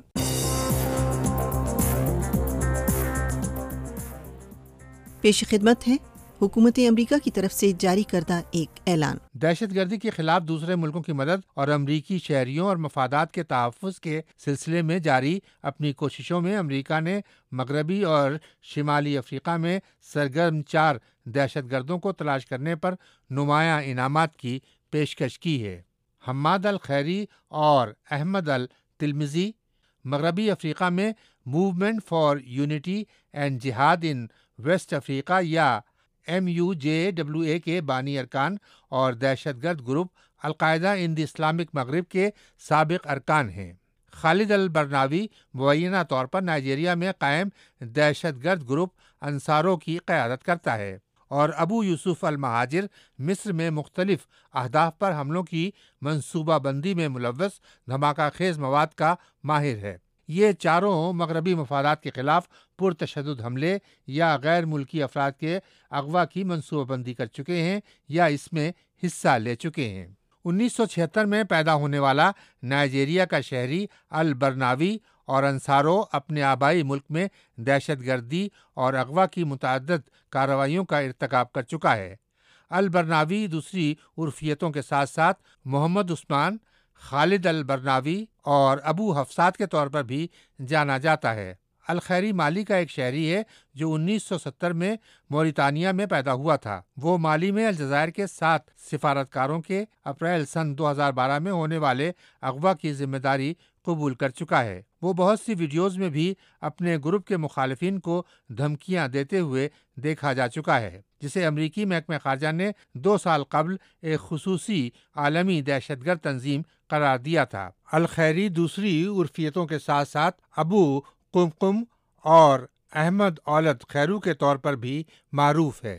پیش خدمت ہے حکومت امریکہ کی طرف سے جاری کردہ ایک اعلان۔ دہشت گردی کے خلاف دوسرے ملکوں کی مدد اور امریکی شہریوں اور مفادات کے تحفظ کے سلسلے میں جاری اپنی کوششوں میں امریکہ نے مغربی اور شمالی افریقہ میں سرگرم 4 دہشت گردوں کو تلاش کرنے پر نمایاں انعامات کی پیشکش کی ہے۔ حماد الخیری اور احمد تلمزی، مغربی افریقہ میں موومنٹ فار یونٹی اینڈ جہاد ان ویسٹ افریقہ یا MUJWA کے بانی ارکان اور دہشت گرد group al Qaeda in the Islamic مغرب کے سابق ارکان ہیں۔ خالد البرناوی مبینہ طور پر نائجیریا میں قائم دہشت گرد گروپ انصارو کی قیادت کرتا ہے، اور ابو یوسف المہاجر مصر میں مختلف اہداف پر حملوں کی منصوبہ بندی میں ملوث دھماکہ خیز مواد کا ماہر ہے۔ یہ چاروں مغربی مفادات کے خلاف پرتشدد حملے یا غیر ملکی افراد کے اغوا کی منصوبہ بندی کر چکے ہیں یا اس میں حصہ لے چکے ہیں۔ 1976 میں پیدا ہونے والا نائجیریا کا شہری البرناوی اور انصارو اپنے آبائی ملک میں دہشت گردی اور اغوا کی متعدد کارروائیوں کا ارتکاب کر چکا ہے۔ البرناوی دوسری عرفیتوں کے ساتھ ساتھ محمد عثمان، خالد البرناوی اور ابو حفصات کے طور پر بھی جانا جاتا ہے۔ الخیری مالی کا ایک شہری ہے جو 1970 میں موریتانیہ میں پیدا ہوا تھا۔ وہ مالی میں الجزائر کے 7 سفارتکاروں کے اپریل سن 2012 میں ہونے والے اغوا کی ذمہ داری قبول کر چکا ہے۔ وہ بہت سی ویڈیوز میں بھی اپنے گروپ کے مخالفین کو دھمکیاں دیتے ہوئے دیکھا جا چکا ہے، جسے امریکی محکمہ خارجہ نے 2 سال قبل ایک خصوصی عالمی دہشت گرد تنظیم قرار دیا تھا۔ الخیری دوسری عرفیتوں کے ساتھ ساتھ ابو قمقم اور احمد اولد خیرو کے طور پر بھی معروف ہے۔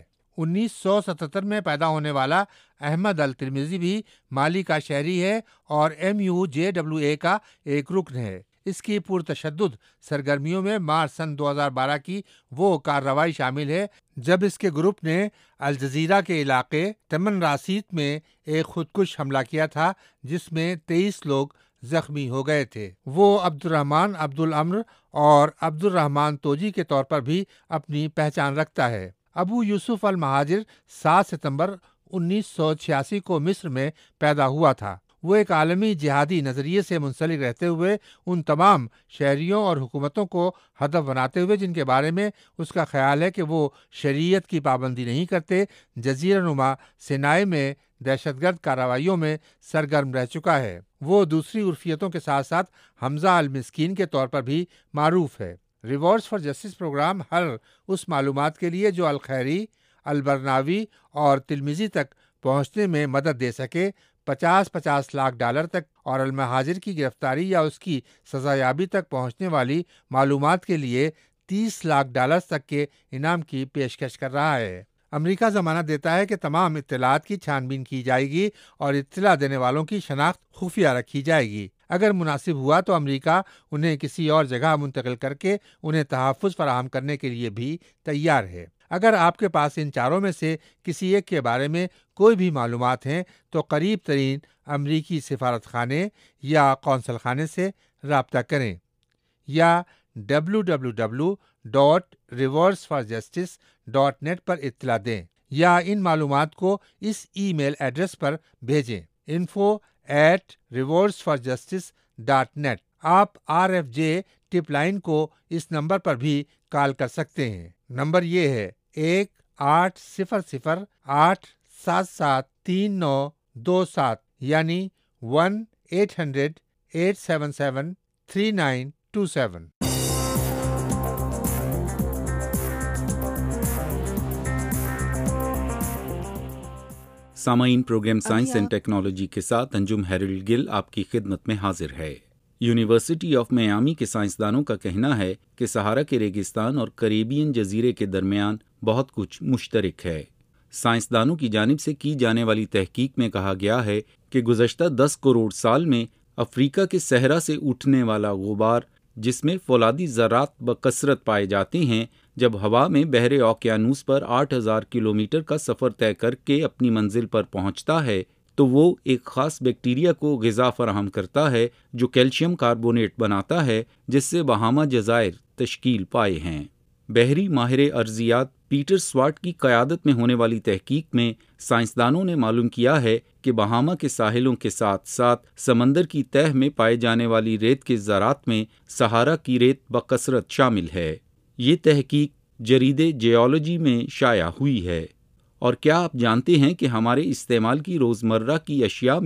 1977 میں پیدا ہونے والا احمد الترمذی بھی مالی کا شہری ہے اور MUJWA کا ایک رکن ہے۔ اس کی پرتشدد سرگرمیوں میں مارچ سن 2012 کی وہ کارروائی شامل ہے جب اس کے گروپ نے الجزیرہ کے علاقے تمن راسیت میں ایک خودکش حملہ کیا تھا جس میں 23 لوگ زخمی ہو گئے تھے۔ وہ عبدالرحمن عبدالامر اور عبدالرحمن توجی کے طور پر بھی اپنی پہچان رکھتا ہے۔ ابو یوسف المہاجر 7 ستمبر 1986 کو مصر میں پیدا ہوا تھا۔ وہ ایک عالمی جہادی نظریے سے منسلک رہتے ہوئے ان تمام شہریوں اور حکومتوں کو ہدف بناتے ہوئے جن کے بارے میں اس کا خیال ہے کہ وہ شریعت کی پابندی نہیں کرتے، جزیرہ نما سینائی میں دہشت گرد کارروائیوں میں سرگرم رہ چکا ہے۔ وہ دوسری عرفیتوں کے ساتھ ساتھ حمزہ المسکین کے طور پر بھی معروف ہے۔ ریوارڈز فار جسٹس پروگرام ہر اس معلومات کے لیے جو الخیری، البرناوی اور تلمزی تک پہنچنے میں مدد دے سکے 50 لاکھ ڈالر تک اور المہاجر کی گرفتاری یا اس کی سزایابی تک پہنچنے والی معلومات کے لیے 30 لاکھ ڈالر تک کے انعام کی پیشکش کر رہا ہے۔ امریکہ ضمانت دیتا ہے کہ تمام اطلاعات کی چھان بین کی جائے گی اور اطلاع دینے والوں کی شناخت خفیہ رکھی جائے گی۔ اگر مناسب ہوا تو امریکہ انہیں کسی اور جگہ منتقل کر کے انہیں تحفظ فراہم کرنے کے لیے بھی تیار ہے۔ اگر آپ کے پاس ان چاروں میں سے کسی ایک کے بارے میں کوئی بھی معلومات ہیں تو قریب ترین امریکی سفارت خانے یا قونصل خانے سے رابطہ کریں یا www.rewardsforjustice.net پر اطلاع دیں یا ان معلومات کو اس ای میل ایڈریس پر بھیجیں info@rewardsforjustice.net۔ آپ RFJ ٹپ لائن کو اس نمبر پر بھی کال کر سکتے ہیں۔ نمبر یہ ہے 1-800-877-3927 یعنی 1-800-877-3927۔ سامعین، پروگرام سائنس اینڈ ٹیکنالوجی کے ساتھ انجم ہیرلڈ گل آپ کی خدمت میں حاضر ہے۔ یونیورسٹی آف میامی کے سائنسدانوں کا کہنا ہے کہ سہارا کے ریگستان اور کریبین جزیرے کے درمیان بہت کچھ مشترک ہے۔ سائنسدانوں کی جانب سے کی جانے والی تحقیق میں کہا گیا ہے کہ گزشتہ 10 کروڑ سال میں افریقہ کے صحرا سے اٹھنے والا غبار، جس میں فولادی ذرات بکثرت پائے جاتے ہیں، جب ہوا میں بحر اوقیانوس پر 8000 کلومیٹر کا سفر طے کر کے اپنی منزل پر پہنچتا ہے تو وہ ایک خاص بیکٹیریا کو غذا فراہم کرتا ہے جو کیلشیم کاربونیٹ بناتا ہے، جس سے بہاما جزائر تشکیل پائے ہیں۔ بحری ماہر ارضیات پیٹر سواٹ کی قیادت میں ہونے والی تحقیق میں سائنسدانوں نے معلوم کیا ہے کہ بہاما کے ساحلوں کے ساتھ ساتھ سمندر کی تہہ میں پائے جانے والی ریت کے ذرات میں سہارا کی ریت بکثرت شامل ہے۔ یہ تحقیق جریدے جیولوجی میں شائع ہوئی ہے۔ اور کیا آپ جانتے ہیں کہ ہمارے استعمال کی روزمرہ کی اشیاء میں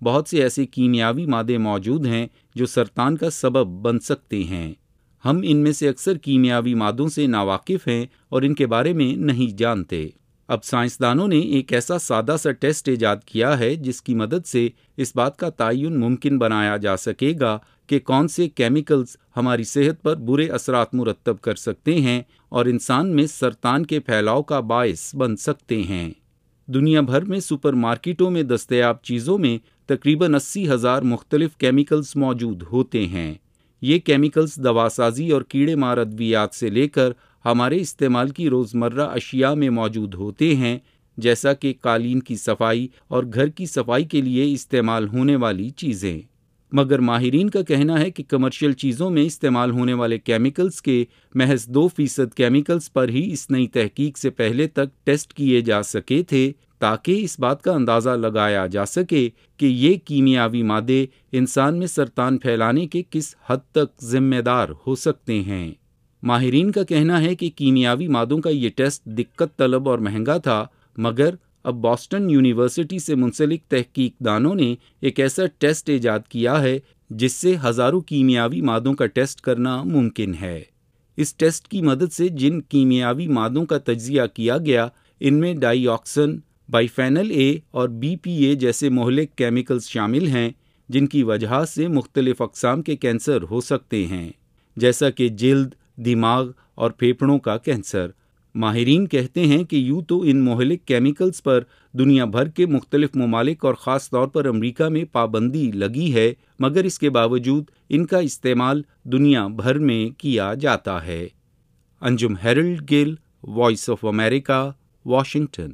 بہت سے ایسے کیمیاوی مادے موجود ہیں جو سرطان کا سبب بن سکتے ہیں۔ ہم ان میں سے اکثر کیمیاوی مادوں سے ناواقف ہیں اور ان کے بارے میں نہیں جانتے۔ اب سائنسدانوں نے ایک ایسا سادہ سا ٹیسٹ ایجاد کیا ہے جس کی مدد سے اس بات کا تعین ممکن بنایا جا سکے گا کہ کون سے کیمیکلز ہماری صحت پر برے اثرات مرتب کر سکتے ہیں اور انسان میں سرطان کے پھیلاؤ کا باعث بن سکتے ہیں۔ دنیا بھر میں سپر مارکیٹوں میں دستیاب چیزوں میں تقریباً 80,000 مختلف کیمیکلز موجود ہوتے ہیں۔ یہ کیمیکلز دواسازی اور کیڑے مار ادویات سے لے کر ہمارے استعمال کی روزمرہ اشیاء میں موجود ہوتے ہیں، جیسا کہ قالین کی صفائی اور گھر کی صفائی کے لیے استعمال ہونے والی چیزیں۔ مگر ماہرین کا کہنا ہے کہ کمرشل چیزوں میں استعمال ہونے والے کیمیکلز کے محض 2% کیمیکلز پر ہی اس نئی تحقیق سے پہلے تک ٹیسٹ کیے جا سکے تھے، تاکہ اس بات کا اندازہ لگایا جا سکے کہ یہ کیمیاوی مادے انسان میں سرطان پھیلانے کے کس حد تک ذمہ دار ہو سکتے ہیں۔ ماہرین کا کہنا ہے کہ کیمیاوی مادوں کا یہ ٹیسٹ دقت طلب اور مہنگا تھا، مگر اب بوسٹن یونیورسٹی سے منسلک تحقیق دانوں نے ایک ایسا ٹیسٹ ایجاد کیا ہے جس سے ہزاروں کیمیاوی مادوں کا ٹیسٹ کرنا ممکن ہے۔ اس ٹیسٹ کی مدد سے جن کیمیاوی مادوں کا تجزیہ کیا گیا، ان میں ڈائی آکسن، بائی فینل اے اور بی پی اے جیسے مہلک کیمیکلز شامل ہیں، جن کی وجہ سے مختلف اقسام کے کینسر ہو سکتے ہیں، جیسا کہ جلد، دماغ اور پھیپھڑوں کا کینسر۔ ماہرین کہتے ہیں کہ یوں تو ان مہلک کیمیکلز پر دنیا بھر کے مختلف ممالک اور خاص طور پر امریکہ میں پابندی لگی ہے، مگر اس کے باوجود ان کا استعمال دنیا بھر میں کیا جاتا ہے۔ Anjum Herald Gill, voice of America, Washington.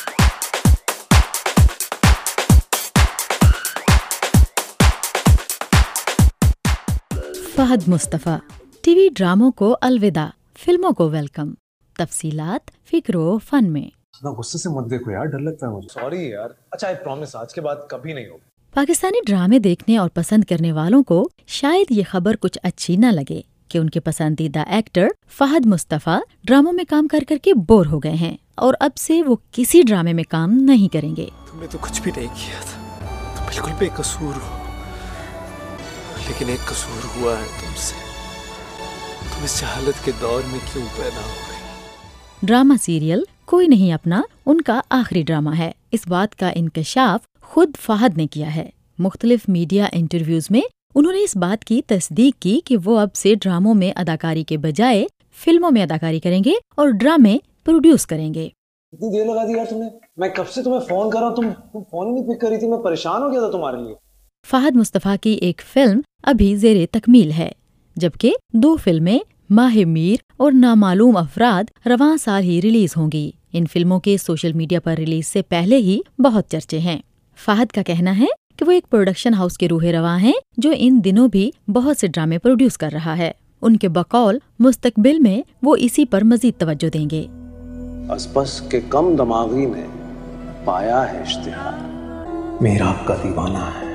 Fahad Mustafa, TV وی ڈراموں کو الوداع، فلموں کو ویلکم۔ تفصیلات فکر و فن میں۔ غصے سے مت دیکھو یار، ڈر لگتا ہے مجھے۔ سوری یار، اچھا آئی پرومس آج کے بعد کبھی نہیں ہوگا۔ پاکستانی ڈرامے دیکھنے اور پسند کرنے والوں کو شاید یہ خبر کچھ اچھی نہ لگے کہ ان کے پسندیدہ ایکٹر فہد مصطفیٰ ڈراموں میں کام کر کے بور ہو گئے ہیں اور اب سے وہ کسی ڈرامے میں کام نہیں کریں گے۔ تم نے تو کچھ بھی نہیں کیا تھا، تم بالکل بے قصور ہو، لیکن ایک قصور ہوا ہے تم سے، تم اس جہالت کے دور میں کیوں پیدا ہو گئی؟ ڈرامہ سیریل کوئی نہیں اپنا ان کا آخری ڈرامہ ہے۔ اس بات کا انکشاف خود فہد نے کیا ہے۔ مختلف میڈیا انٹرویوز میں انہوں نے اس بات کی تصدیق کی کہ وہ اب سے ڈراموں میں اداکاری کے بجائے فلموں میں اداکاری کریں گے اور ڈرامے پروڈیوس کریں گے۔ اتنی دیر لگا دی یار تم نے، میں کب سے تمہیں فون کر رہا ہوں، تم فون ہی نہیں پک کر رہی تھی، میں پریشان ہو گیا تھا تمہارے لیے۔ فہد مصطفیٰ کی ایک فلم ابھی زیر تکمیل ہے، جبکہ 2 فلمیں ماہ میر اور نامعلوم افراد رواں سال ہی ریلیز ہوں گی۔ ان فلموں کے سوشل میڈیا پر ریلیز سے پہلے ہی بہت چرچے ہیں۔ فہد کا کہنا ہے کہ وہ ایک پروڈکشن ہاؤس کے روح رواں ہیں جو ان دنوں بھی بہت سے ڈرامے پروڈیوس کر رہا ہے۔ ان کے بقول مستقبل میں وہ اسی پر مزید توجہ دیں گے۔ اسپس کے کم دماغی میں پایا ہے اشتہار، میرا آپ کا دیوانہ ہے۔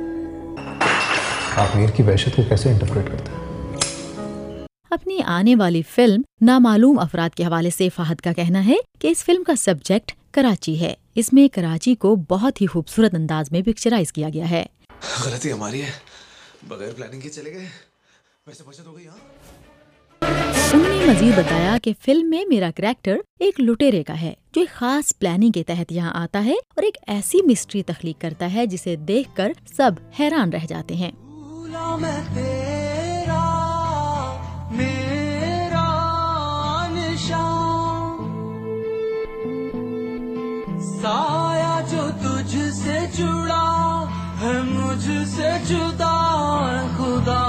آپ میر کی وحشت کو کیسے انٹرپریٹ کرتے ہیں؟ اپنی آنے والی فلم نامعلوم افراد کے حوالے سے فہد کا کہنا ہے کہ اس فلم کا سبجیکٹ کراچی ہے۔ اس میں کراچی کو بہت ہی خوبصورت انداز میں پکچرائز کیا گیا ہے۔ غلطی ہماری ہے، بغیر پلاننگ کے چلے گئے، ویسے بچت ہو گئی۔ انہوں نے مزید بتایا کہ فلم میں میرا کریکٹر ایک لٹیرے کا ہے جو ایک خاص پلاننگ کے تحت یہاں آتا ہے اور ایک ایسی مسٹری تخلیق کرتا ہے جسے دیکھ کر سب حیران رہ جاتے ہیں۔ سایہ جو تجھ سے جڑا ہے مجھ سے جدا ہے خدا۔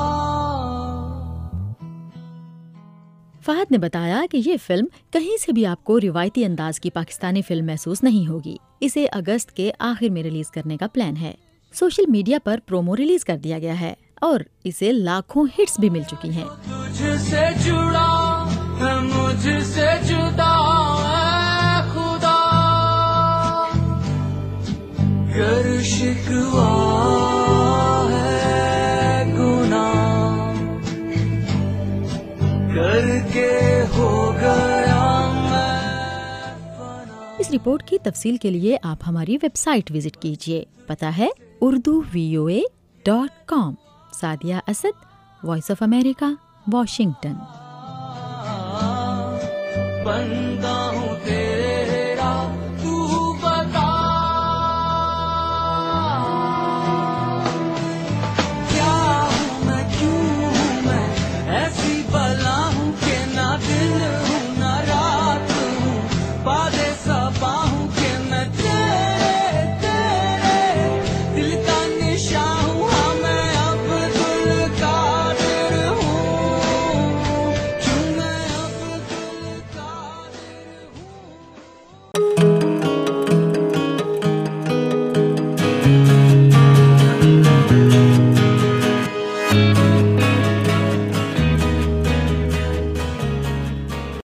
فہد نے بتایا کہ یہ فلم کہیں سے بھی آپ کو روایتی انداز کی پاکستانی فلم محسوس نہیں ہوگی۔ اسے اگست کے آخر میں ریلیز کرنے کا پلان ہے۔ سوشل میڈیا پر پرومو ریلیز کر دیا گیا ہے اور اسے لاکھوں ہٹس بھی مل چکی ہیں۔ تجھ سے جڑا ہے مجھ سے جدا ہے خدا، گر شکوا ہے گناہ کر کے ہو گیا میں۔ اس رپورٹ کی تفصیل کے لیے آپ ہماری ویب سائٹ وزٹ کیجیے، پتہ ہے urduvoa.com. Sadia Asad, voice of America, Washington. बंदा हूँ तेरा, तू बता क्या हूँ मैं, क्यों हूँ मैं, ऐसी बला हूँ कि ना दिन हूँ ना रात हूँ, बादे सबा हूँ कि मैं तेरे तेरे दिल का निशा हूँ। हाँ मैं अब्दुल कादिर हूँ, क्यों मैं अब्दुल कादिर हूँ।